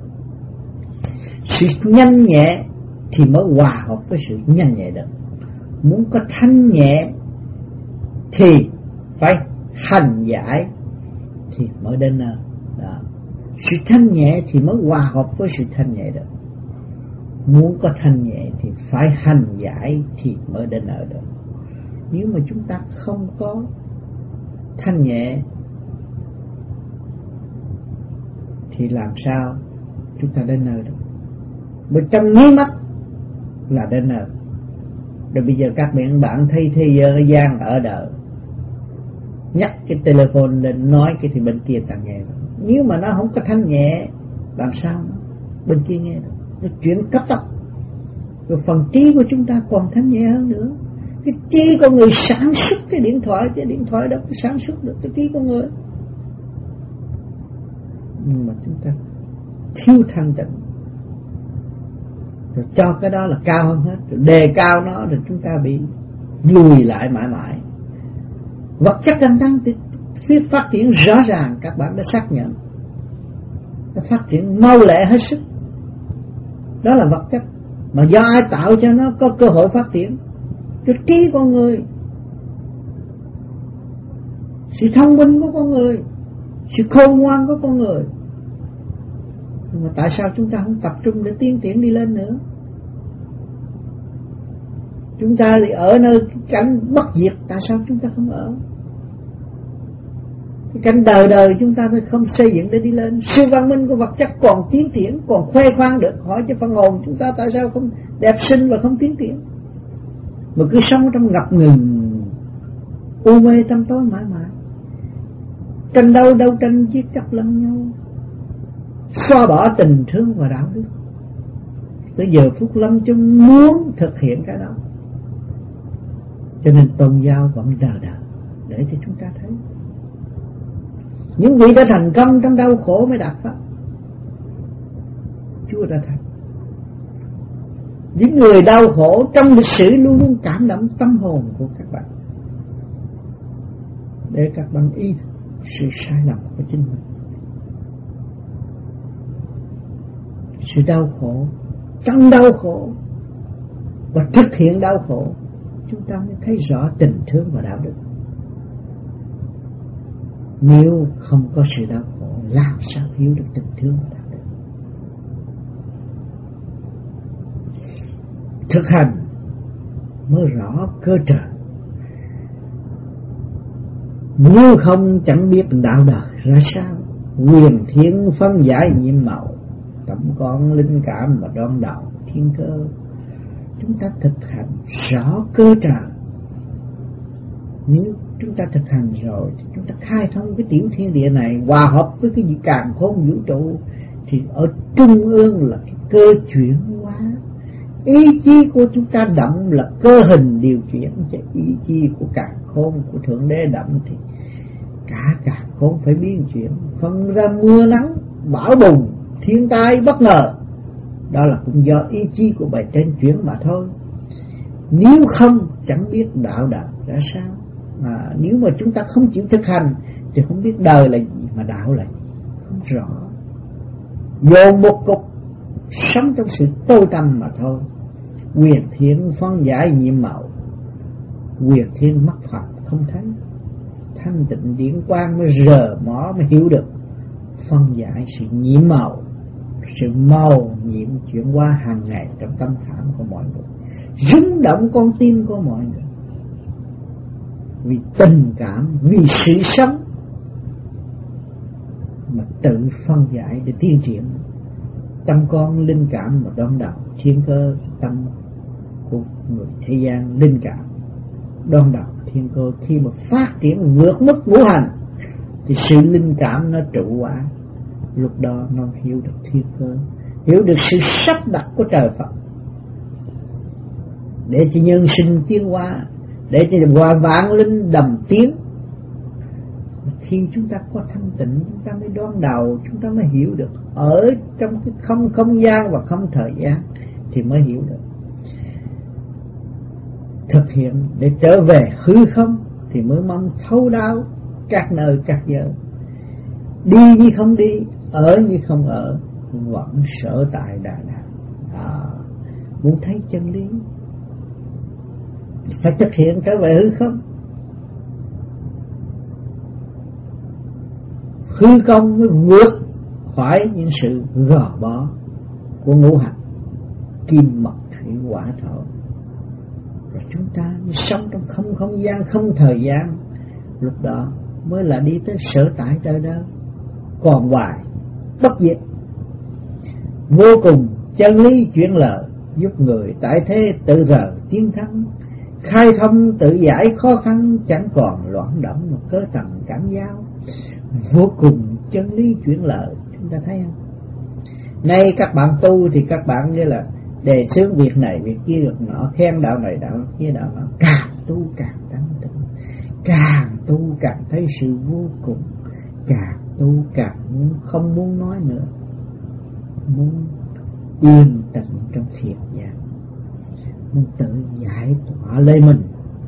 Sự nhanh nhẹ thì mới hòa hợp với sự nhanh nhẹ được. Muốn có thanh nhẹ thì phải hành giải thì mới đến nơi. Đó. Sự thanh nhẹ thì mới hòa hợp với sự thanh nhẹ được. Muốn có thanh nhẹ thì phải hành giải thì mới đến nơi được. Nếu mà chúng ta không có thanh nhẹ thì làm sao chúng ta đến nơi được. Bởi trong nháy mắt là đến nơi. Rồi bây giờ các bạn thấy thế gian ở đời, nhắc cái telephone lên nói cái thì bên kia ta nghe được. Nếu mà nó không có thanh nhẹ làm sao bên kia nghe được. Nó chuyển cấp tốc. Rồi phần trí của chúng ta còn thanh nhẹ hơn nữa. Cái trí con người sản xuất cái điện thoại, cái điện thoại đó sản xuất được cái trí con người. Nhưng mà chúng ta thiếu thanh tịnh, rồi cho cái đó là cao hơn hết, rồi đề cao nó, rồi chúng ta bị lùi lại mãi mãi. Vật chất đang đang phía phát triển rõ ràng, các bạn đã xác nhận, nó phát triển mau lẹ hết sức. Đó là vật chất, mà do ai tạo cho nó có cơ hội phát triển? Cái trí con người, sự thông minh của con người, sự khôn ngoan của con người. Nhưng mà tại sao chúng ta không tập trung để tiến triển đi lên nữa? Chúng ta thì ở nơi cảnh bất diệt, tại sao chúng ta không ở? Cái cảnh đời đời chúng ta thôi không xây dựng để đi lên. Sự văn minh của vật chất còn tiến triển, còn khoe khoang được. Hỏi cho phần hồn chúng ta tại sao không đẹp xinh và không tiến triển, mà cứ sống trong ngập ngừng u mê tâm tối mãi mãi. Tranh đâu đâu tranh giết chóc lẫn nhau, xóa bỏ tình thương và đạo đức. Tới giờ phút lâm chung muốn thực hiện cái đó, cho nên tôn giáo vẫn đờ đờ để cho chúng ta thấy. Những vị đã thành công trong đau khổ mới đạt pháp. Chúa đã thành. Những người đau khổ trong lịch sử luôn luôn cảm động tâm hồn của các bạn, để các bạn ý thức sự sai lầm của chính mình. Sự đau khổ, trong đau khổ và thực hiện đau khổ, chúng ta mới thấy rõ tình thương và đạo đức. Nếu không có sự đau khổ, làm sao hiểu được tình thương và đạo đức? Thực hành mới rõ cơ trời. Nếu không chẳng biết đạo đời ra sao, quyền thiên phân giải nhiệm màu, tẩm con linh cảm và đoan đạo thiên cơ. Chúng ta thực hành rõ cơ trời. Nếu chúng ta thực hành rồi thì chúng ta khai thông cái tiểu thiên địa này, hòa hợp với cái càn khôn vũ trụ, thì ở trung ương là cái cơ chuyển hóa. Ý chí của chúng ta động là cơ hình điều chuyển, cho ý chí của càn khôn, của thượng đế động thì cả càn khôn phải biến chuyển, phân ra mưa nắng bão bùng thiên tai bất ngờ. Đó là cũng do ý chí của bề trên chuyển mà thôi. Nếu không chẳng biết đạo đạo ra sao. À, nếu mà chúng ta không chịu thực hành thì không biết đời là gì mà đạo là gì, không rõ. Dồn một cục sống trong sự tối tăm mà thôi. Quyền thiên phân giải nhiệm màu, quyền thiên mất Phật không thấy, thanh tịnh điển quang mới rờ mỏ mới hiểu được. Phân giải sự nhiễm màu, sự màu nhiễm chuyển qua hàng ngày trong tâm khảm của mọi người, rung động con tim của mọi người. Vì tình cảm, vì sự sống mà tự phân giải để tiến triển. Tâm con linh cảm và đoan đạo thiên cơ, tâm của người thế gian linh cảm đoan đạo thiên cơ khi mà phát triển vượt mức ngũ hành thì sự linh cảm nó trụ quả. Lúc đó nó hiểu được thiên cơ, hiểu được sự sắp đặt của trời Phật để cho nhân sinh tiến hóa, để cho hòa vạn linh đầm tiến. Khi chúng ta có thanh tịnh, chúng ta mới đoán đầu, chúng ta mới hiểu được. Ở trong cái không không gian và không thời gian thì mới hiểu được. Thực hiện để trở về hư không thì mới mong thấu đáo các nơi các giờ. Đi như không đi, ở như không ở, vẫn sở tại đà đà. À, muốn thấy chân lý phải thực hiện trở về hư không. Hư không mới vượt khỏi những sự gò bó của ngũ hành kim mộc thủy hỏa thổ. Rồi chúng ta sống trong không không gian, không thời gian. Lúc đó mới là đi tới sở tại đời đó, còn hoài bất diệt. Vô cùng chân lý chuyển lợi, giúp người tại thế tự rờ tiến thắng. Khai thông tự giải khó khăn, chẳng còn loạn động một cơ tầng cảm giao. Vô cùng chân lý chuyển lợi. Chúng ta thấy không? Nay các bạn tu thì các bạn như là đề xướng việc này việc kia được nọ, khen đạo này đạo kia đạo nọ. Càng tu càng tăng tịnh, càng tu càng thấy sự vô cùng, càng tu càng muốn không muốn nói nữa, muốn yên tĩnh trong thiền giác, muốn tự giải tỏa lấy mình,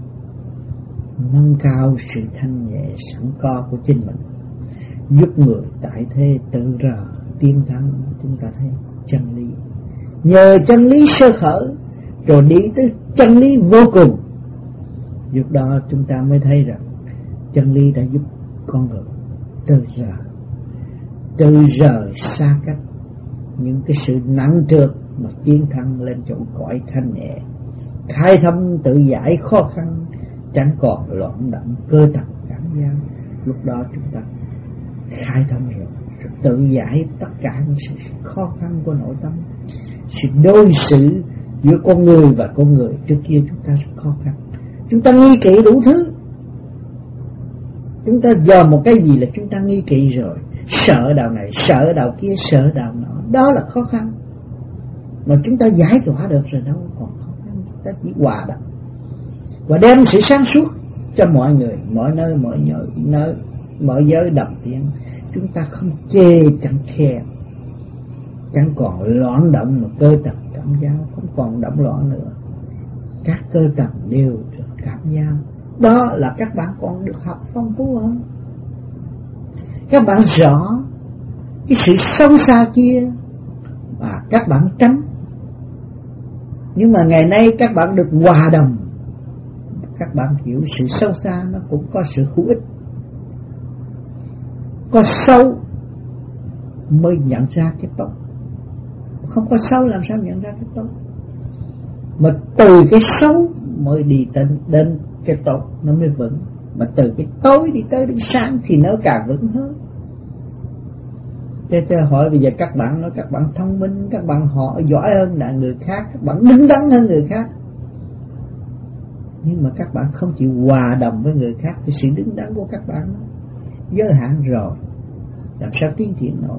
nâng cao sự thanh nhẹ sẵn có của chính mình, giúp người tại thế tự rờ tiến thắng. Chúng ta thấy chân lý, nhờ chân lý sơ khởi rồi đi tới chân lý vô cùng. Lúc đó chúng ta mới thấy rằng chân lý đã giúp con người từ rờ từ rời xa cách những cái sự nặng trược mà tiến thăng lên chỗ cõi thanh nhẹ, khai thông tự giải khó khăn, chẳng còn loạn động cơ tầng cảm giác. Lúc đó chúng ta khai thông rồi, rồi tự giải tất cả những sự khó khăn của nội tâm. Sự đối xử giữa con người và con người trước kia chúng ta rất khó khăn, chúng ta nghi kỵ đủ thứ. Chúng ta dòm một cái gì là chúng ta nghi kỵ rồi, sợ đạo này, sợ đạo kia, sợ đạo nọ. Đó là khó khăn. Mà chúng ta giải tỏa được rồi đâu còn khó khăn. Chúng ta chỉ hòa đồng và đem sự sáng suốt cho mọi người, mọi nơi, mọi nơi, nơi mọi giới đồng tiếng. Chúng ta không chê chẳng khe, chẳng còn loạn động mà cơ tầng cảm giao không còn động loạn nữa. Các cơ tầng đều được cảm giao. Đó là các bạn còn được học phong phú hơn. Các bạn rõ cái sự sâu xa kia và các bạn tránh. Nhưng mà ngày nay các bạn được hòa đồng, các bạn hiểu sự sâu xa nó cũng có sự hữu ích. Có sâu mới nhận ra cái tốt, không có sâu làm sao nhận ra cái tốt. Mà từ cái xấu mới đi đến, đến cái tốt nó mới vững. Mà từ cái tối đi tới đến sáng thì nó càng vững hơn. Thế cho hỏi bây giờ các bạn nói các bạn thông minh, các bạn họ giỏi hơn là người khác, các bạn đứng đắn hơn người khác. Nhưng mà các bạn không chịu hòa đồng với người khác thì sự đứng đắn của các bạn giới hạn rồi, làm sao tiến triển nổi.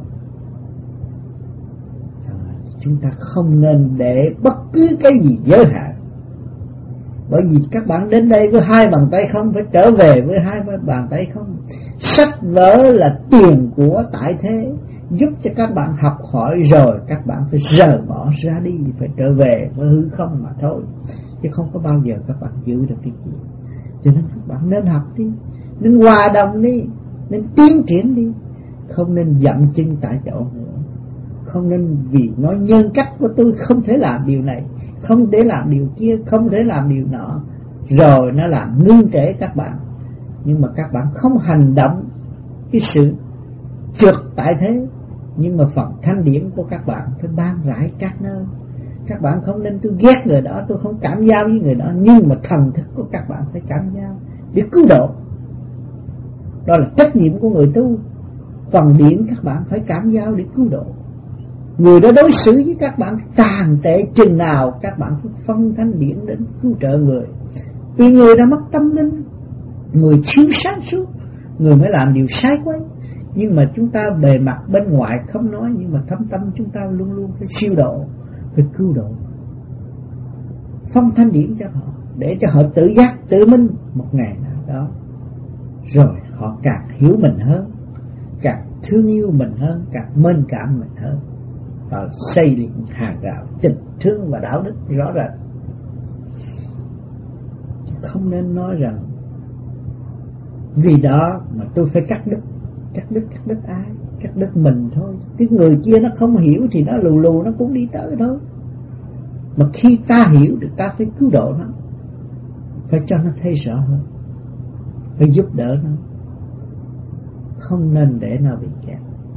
Chúng ta không nên để bất cứ cái gì giới hạn. Bởi vì các bạn đến đây với hai bàn tay không, phải trở về với hai bàn tay không. Sách vở là tiền của tại thế, giúp cho các bạn học hỏi rồi các bạn phải rời bỏ ra đi, phải trở về với hư không mà thôi, chứ không có bao giờ các bạn giữ được cái gì. Cho nên các bạn nên học đi, nên hòa đồng đi, nên tiến triển đi, không nên dậm chân tại chỗ nữa. Không nên vì nói nhân cách của tôi không thể làm điều này, không thể làm điều kia, không thể làm điều nọ, rồi nó làm ngưng trễ các bạn. Nhưng mà các bạn không hành động cái sự trượt tại thế. Nhưng mà phần thanh điển của các bạn phải ban rải các nơi. Các bạn không nên tôi ghét người đó, tôi không cảm giao với người đó, nhưng mà thần thức của các bạn phải cảm giao để cứu độ. Đó là trách nhiệm của người tu. Phần điển các bạn phải cảm giao để cứu độ. Người đó đối xử với các bạn tàn tệ chừng nào, các bạn phải phân thanh điển đến cứu trợ người. Vì người đã mất tâm linh, người thiếu sáng suốt, người mới làm điều sai quấy. Nhưng mà chúng ta bề mặt bên ngoài không nói, nhưng mà thâm tâm chúng ta luôn luôn phải siêu độ, phải cứu độ. Phong thanh điển cho họ, để cho họ tự giác, tự minh một ngày nào đó. Rồi họ càng hiểu mình hơn, càng thương yêu mình hơn, càng mến cảm mình hơn. Họ xây dựng hàng rào tình thương và đạo đức rõ ràng. Không nên nói rằng vì đó mà tôi phải cắt đứt. Cắt đứt, cắt đứt ai? Cắt đứt mình thôi. Cái người kia nó không hiểu thì nó lù lù nó cũng đi tới thôi. Mà khi ta hiểu thì ta phải cứu độ nó, phải cho nó thấy rõ hơn, phải giúp đỡ nó, không nên để nó bị kẹt.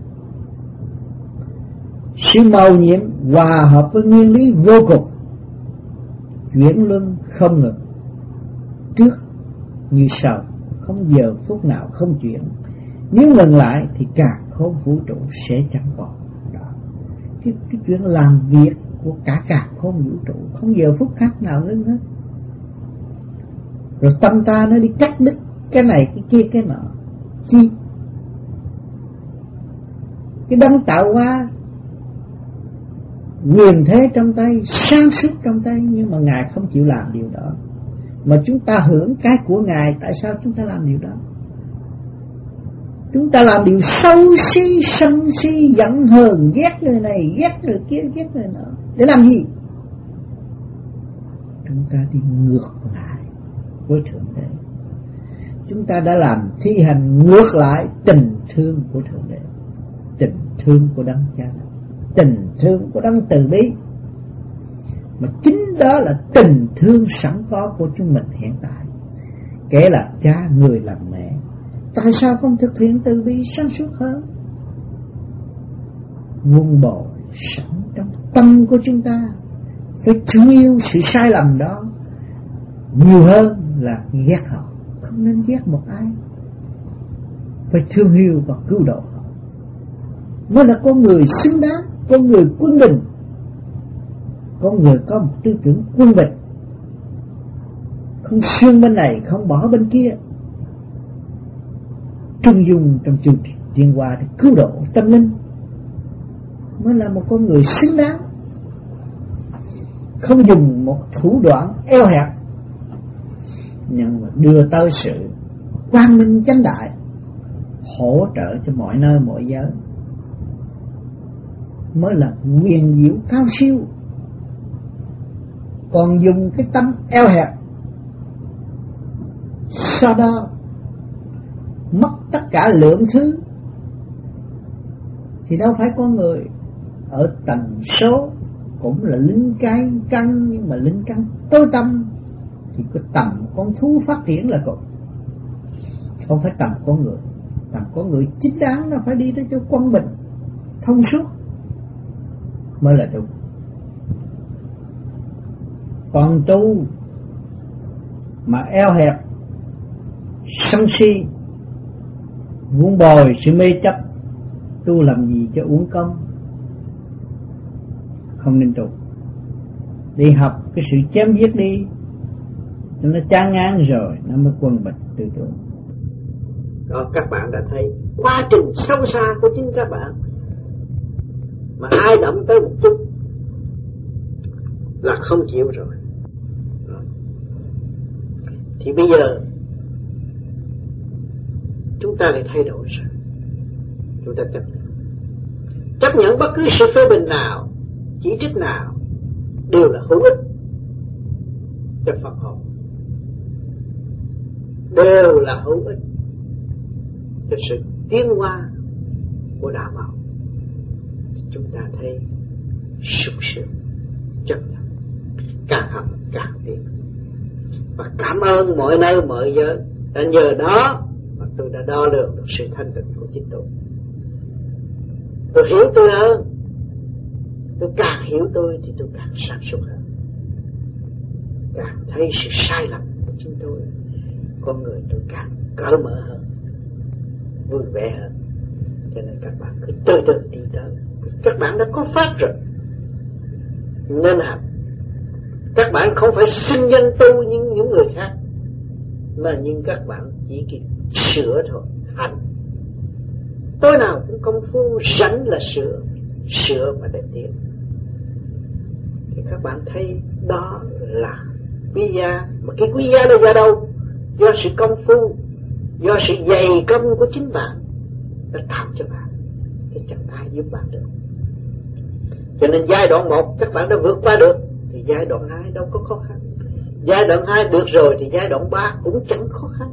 Sự màu nhiệm hòa hợp với nguyên lý vô cùng, chuyển luân không ngừng, trước như sau, không giờ phút nào không chuyển. Nếu ngừng lại thì càng khôn vũ trụ sẽ chẳng còn. Đó. Cái, cái chuyện làm việc của cả cả khôn vũ trụ không giờ phút khác nào ngưng hết. Rồi tâm ta nó đi cắt đứt cái này cái kia cái nọ. Chi? Cái đấng tạo hóa quyền thế trong tay, sáng suốt trong tay, nhưng mà Ngài không chịu làm điều đó. Mà chúng ta hưởng cái của Ngài, tại sao chúng ta làm điều đó? Chúng ta làm điều xấu xí, sân si, giận hờn, ghét người này, ghét người kia, ghét người nọ. Để làm gì? Chúng ta đi ngược lại với Thượng Đế. Chúng ta đã làm thi hành ngược lại tình thương của Thượng Đế, tình thương của Đấng Cha, tình thương của Đấng Từ Bi. Mà chính đó là tình thương sẵn có của chúng mình hiện tại. Kể là cha, người làm mẹ, tại sao không thực hiện từ bi sáng suốt hơn? Nguồn bồi sẵn trong tâm của chúng ta, phải thương yêu sự sai lầm đó nhiều hơn là ghét họ. Không nên ghét một ai, phải thương yêu và cứu độ họ, mới là con người xứng đáng, con người quân bình, con người có một tư tưởng quân bình, không xuyên bên này, không bỏ bên kia, trung dung trong chương trình tiến hóa để cứu độ tâm linh, mới là một con người xứng đáng. Không dùng một thủ đoạn eo hẹp, nhưng mà đưa tới sự quang minh chánh đại, hỗ trợ cho mọi nơi mọi giới, mới là quyền diệu cao siêu. Còn dùng cái tâm eo hẹp, sau đó mất tất cả lượng thứ, thì đâu phải con người ở tần số cũng là linh cái căn, nhưng mà linh căn tối tâm thì cái tầm con thú phát triển là còn không phải tầm con người. Tầm con người chính đáng nó phải đi tới chỗ quân bình thông suốt mới là đúng. Còn tu mà eo hẹp sân si vun bồi sự mê chấp, tu làm gì cho uổng công, không nên tu. Đi học cái sự chém giết đi, nó chán ngán rồi nó mới quân bình tư tưởng. Đó, các bạn đã thấy quá trình sâu xa của chính các bạn, mà ai động tới một chút là không chịu rồi. Thì bây giờ chúng ta lại thay đổi rồi. Chúng ta chấp nhận chấp nhận bất cứ sự phê bình nào, chỉ trích nào đều là hữu ích cho Phật hồn, đều là hữu ích cho sự tiến hóa của đạo mẫu. Chúng ta thấy sung sướng, chấp nhận, càng học càng tiến. Và cảm ơn mọi nơi mọi giới, đã nhờ đó mà tôi đã đo lường được sự thanh tịnh của chính tôi. Tôi hiểu tôi hơn, tôi càng hiểu tôi thì tôi càng sáng suốt hơn, càng thấy sự sai lầm của chính tôi, con người tôi càng cởi mở hơn, vui vẻ hơn. Cho nên các bạn cứ từ từ đi tới. Các bạn đã có pháp rồi nên hành. Các bạn không phải sinh danh tu như những người khác, mà nhưng các bạn chỉ kịp sửa thôi, hành. Tối nào cũng công phu rảnh là sửa, sửa mà để tiến. Thì các bạn thấy đó là quý giá. Mà cái quý giá là do đâu? Do sự công phu, do sự dày công của chính bạn đã tạo cho bạn, thì chẳng ai giúp bạn được. Cho nên giai đoạn một các bạn đã vượt qua được, thì giai đoạn hai đâu có khó khăn. Giai đoạn hai được rồi thì giai đoạn ba cũng chẳng khó khăn.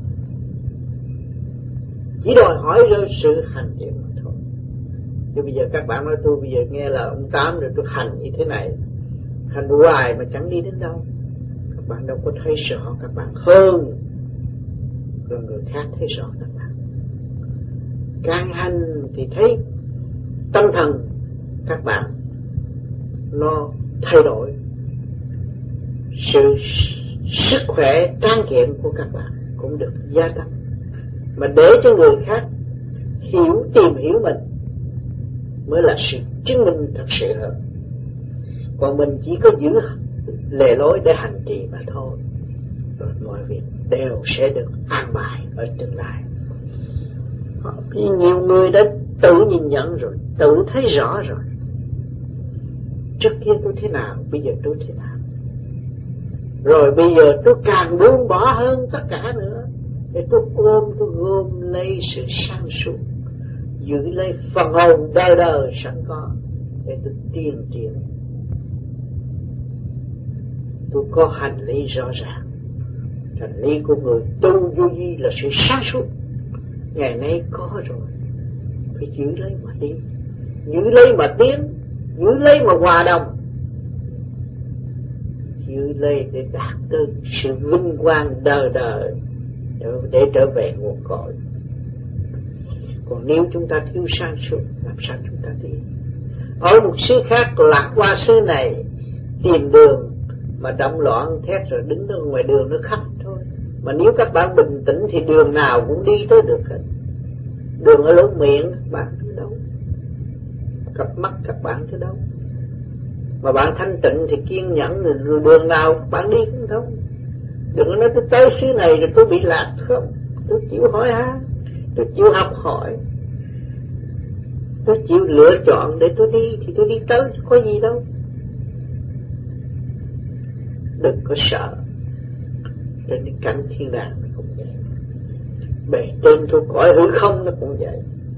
Chỉ đòi hỏi rồi sự hành thiện mà thôi. Chứ bây giờ các bạn nói tôi bây giờ nghe là ông Tám rồi tôi hành như thế này, hành hoài mà chẳng đi đến đâu. Các bạn đâu có thấy rõ các bạn hơn rồi người khác thấy rõ các bạn. Càng hành thì thấy tâm thần các bạn nó thay đổi, sự sức khỏe tráng kiện của các bạn cũng được gia tăng. Mà để cho người khác hiểu, tìm hiểu mình mới là sự chứng minh thật sự hơn. Còn mình chỉ có giữ lề lối để hành trì mà thôi, rồi mọi việc đều sẽ được an bài ở tương lai. Vì nhiều người đã tự nhìn nhận rồi, tự thấy rõ rồi. Trước kia tôi thế nào, bây giờ tôi thế nào. Rồi bây giờ tôi càng buông bỏ hơn tất cả nữa, để tôi ôm, tôi gom lấy sự sáng suốt, giữ lấy phần hồn đời đời sẵn có, để tôi tiến triển. Tôi có hành lý rõ ràng. Hành lý của người tu vô vi là sự sáng suốt. Ngày nay có rồi, phải giữ lấy mà đi, giữ lấy mà tiến, giữ lấy mà hòa đồng, giữ lấy để đạt tới sự vinh quang đời đời, để trở về nguồn cội. Còn nếu chúng ta thiếu sáng suốt, làm sao chúng ta đi? Ở một xứ khác lạc qua xứ này, tìm đường mà động loạn thét rồi đứng ở ngoài đường nó khắp thôi. Mà nếu các bạn bình tĩnh thì đường nào cũng đi tới được hết. Đường ở lỗ miệng các bạn tới đâu, cặp mắt các bạn tới đâu. Mà bạn thanh tịnh thì kiên nhẫn, rồi đường nào bạn đi cũng đâu. Đừng có nói tôi tới xứ này rồi tôi bị lạc, không. Tôi chịu hỏi ha, tôi chịu học hỏi, tôi chịu lựa chọn để tôi đi thì tôi đi tới, chứ có gì đâu. Đừng có sợ. Trên cái cảnh thiên đàng nó cũng vậy, bề trên tôi cõi hư không nó cũng vậy.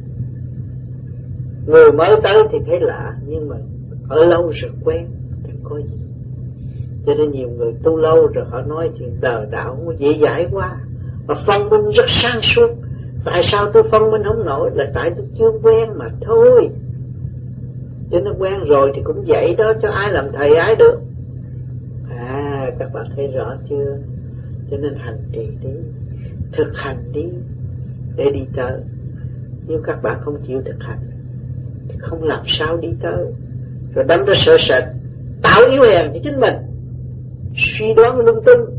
Người mới tới thì thấy lạ, nhưng mà ở lâu rồi quen, chẳng có gì. Cho nên nhiều người tu lâu rồi họ nói chuyện đời đạo không dễ dãi quá, mà phân minh rất sáng suốt. Tại sao tôi phân minh không nổi? Là tại tôi chưa quen mà thôi. Cho nó quen rồi thì cũng vậy đó, cho ai làm thầy ái được. À, các bạn thấy rõ chưa? Cho nên hành trì đi, thực hành đi để đi tới. Nếu các bạn không chịu thực hành thì không làm sao đi tới. Rồi đâm ra sợ sệt, tạo yếu hèn cho chính mình, suy đoán lung tung,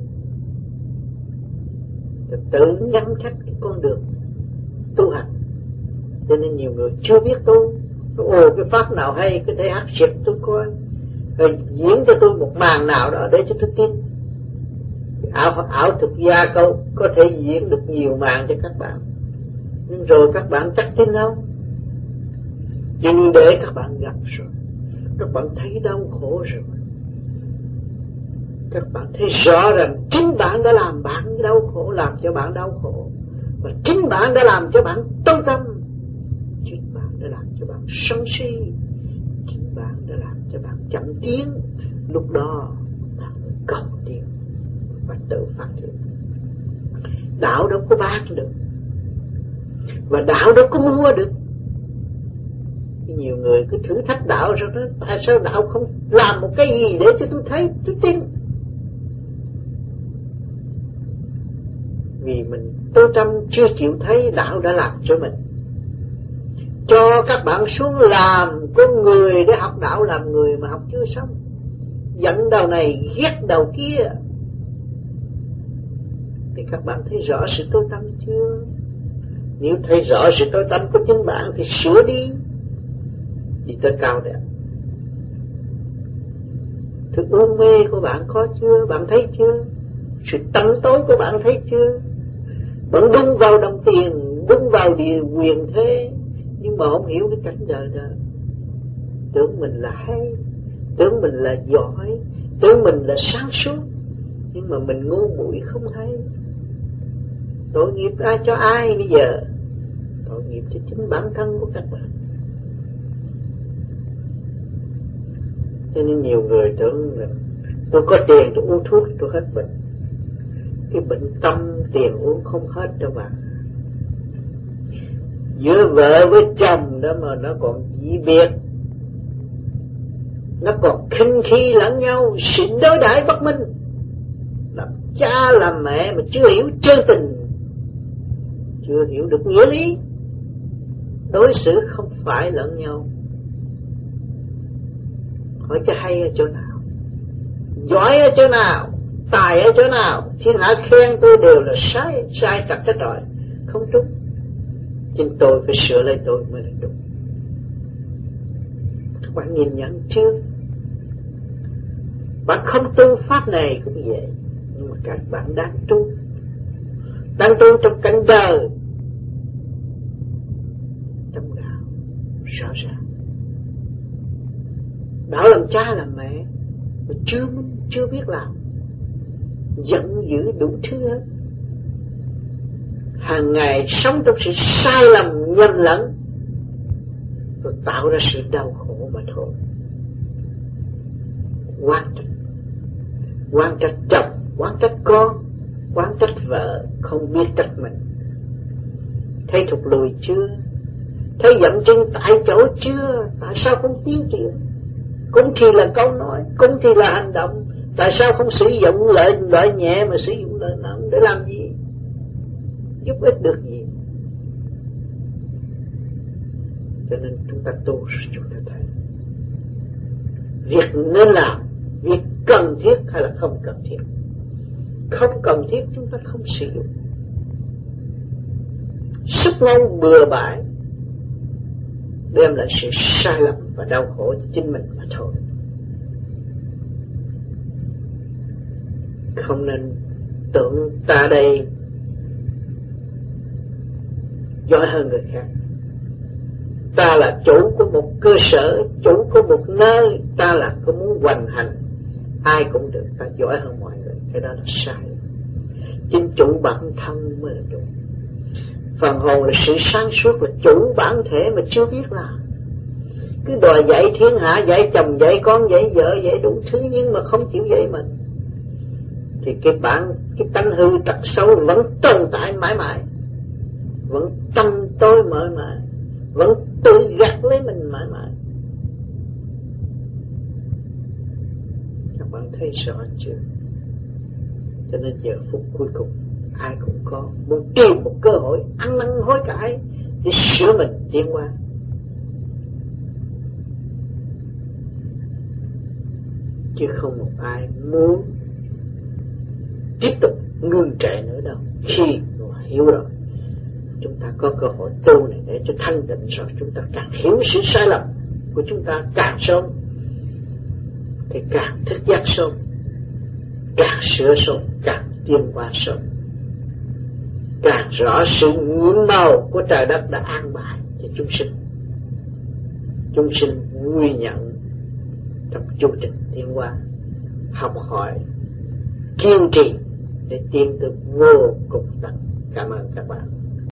rồi tự ngăn cách cái con đường tu hành. Cho nên nhiều người chưa biết tu, ồ cái pháp nào hay có thể áp xịt tôi coi, rồi diễn cho tôi một màn nào đó để cho tôi tin. Ảo, ảo thực gia câu có thể diễn được nhiều màn cho các bạn, nhưng rồi các bạn chắc tin không? Nhưng để các bạn gặp rồi, các bạn thấy đau khổ rồi, các bạn thấy rõ rằng chính bạn đã làm bạn đau khổ, làm cho bạn đau khổ, và chính bạn đã làm cho bạn tối tâm, chính bạn đã làm cho bạn sân si, chính bạn đã làm cho bạn chậm tiến. Lúc đó bạn cầu tiến và tự phát triển. Đạo đâu có bán được, và đạo đâu có mua được. Nhiều người cứ thử thách đạo rồi đó, tại sao đạo không làm một cái gì để cho tôi thấy, tôi tin? Vì mình tối tâm chưa chịu thấy đạo đã làm cho mình. Cho các bạn xuống làm con người để học đạo, làm người mà học chưa xong, giận đầu này ghét đầu kia, thì các bạn thấy rõ sự tối tâm chưa? Nếu thấy rõ sự tối tâm của chính bạn thì sửa đi, đi tới cao đẹp. Thứ u mê của bạn có chưa? Bạn thấy chưa? Sự tăm tối của bạn thấy chưa? Bạn đung vào đồng tiền, đung vào địa quyền thế, nhưng mà không hiểu cái cảnh đời đó. Tưởng mình là hay, tưởng mình là giỏi, tưởng mình là sáng suốt, nhưng mà mình ngu muội không hay. Tội nghiệp ai cho ai bây giờ? Tội nghiệp cho chính bản thân của các bạn. Cho nên nhiều người tưởng là tôi có tiền tôi uống thuốc tôi hết bệnh. Cái bệnh tâm tiền uống không hết đâu bạn. Giữa vợ với chồng đó mà nó còn dị biệt, nó còn khinh khi lẫn nhau, sự đối đãi bất minh. Làm cha làm mẹ mà chưa hiểu chân tình, chưa hiểu được nghĩa lý đối xử không phải lẫn nhau. Hỏi cho hay ở chỗ nào, giỏi ở chỗ nào, tài ở chỗ nào, thiên hạ khen tôi đều là sai, sai cả cái trời, không đúng. Chính tôi phải sửa lại tôi mới là đúng. Các bạn nhìn nhận chưa? Bạn không tu pháp này cũng vậy, nhưng mà các bạn đang tu, đang tu trong cảnh đời, trong đạo rõ ràng. Đạo làm cha làm mẹ mà chưa chưa biết làm, giận dữ đủ thứ hết, hàng ngày sống trong sự sai lầm nhầm lẫn, rồi tạo ra sự đau khổ mà thôi. Quan trách, quan trách chồng, quan trách con, quan trách vợ, không biết trách mình. Thấy thụt lùi chưa? Thấy dậm chân tại chỗ chưa? Tại sao không tiến triển? Cũng thì là câu nói, cũng thì là hành động. Tại sao không sử dụng lợi lợi nhẹ mà sử dụng lợi nặng để làm gì? Giúp ích được gì? Cho nên chúng ta tu rồi chúng ta thấy việc nên làm, việc cần thiết hay là không cần thiết. Không cần thiết chúng ta không sử dụng. Sức ngôn bừa bãi đem lại sự sai lầm và đau khổ cho chính mình mà thôi. Không nên tưởng ta đây giỏi hơn người khác. Ta là chủ của một cơ sở, chủ của một nơi, ta là có muốn hoành hành, ai cũng được, ta giỏi hơn mọi người. Cái đó là sai. Chính chủ bản thân mới là đúng. Phần hồn là sự sáng suốt, là chủ bản thể mà chưa biết làm. Cứ đòi dạy thiên hạ, dạy chồng, dạy con, dạy vợ, dạy đủ thứ, nhưng mà không chịu dạy mình, thì cái bản, cái tánh hư tật xấu vẫn tồn tại mãi mãi, vẫn tâm tối mãi mãi, vẫn tự gạt lấy mình mãi mãi. thấy rõ chưa? Cho nên giờ phút cuối cùng ai cũng có muốn tìm một cơ hội ăn năn hối cải để sửa mình tiến qua. Chứ không một ai muốn tiếp tục ngưng trệ nữa đâu. Khi mà hiểu rồi, chúng ta có cơ hội tu này để cho thanh tịnh rồi, chúng ta càng hiểu sự sai lầm của chúng ta càng sớm thì càng thức giác sớm, càng sửa sớm, càng tiến qua sớm, càng rõ sự nhiệm màu của trời đất đã an bài cho chúng sinh. Chúng sinh vui nhận trong chu trình tiến hóa, học hỏi, kiên trì để tiến tới vô cùng tận. Cảm ơn các bạn.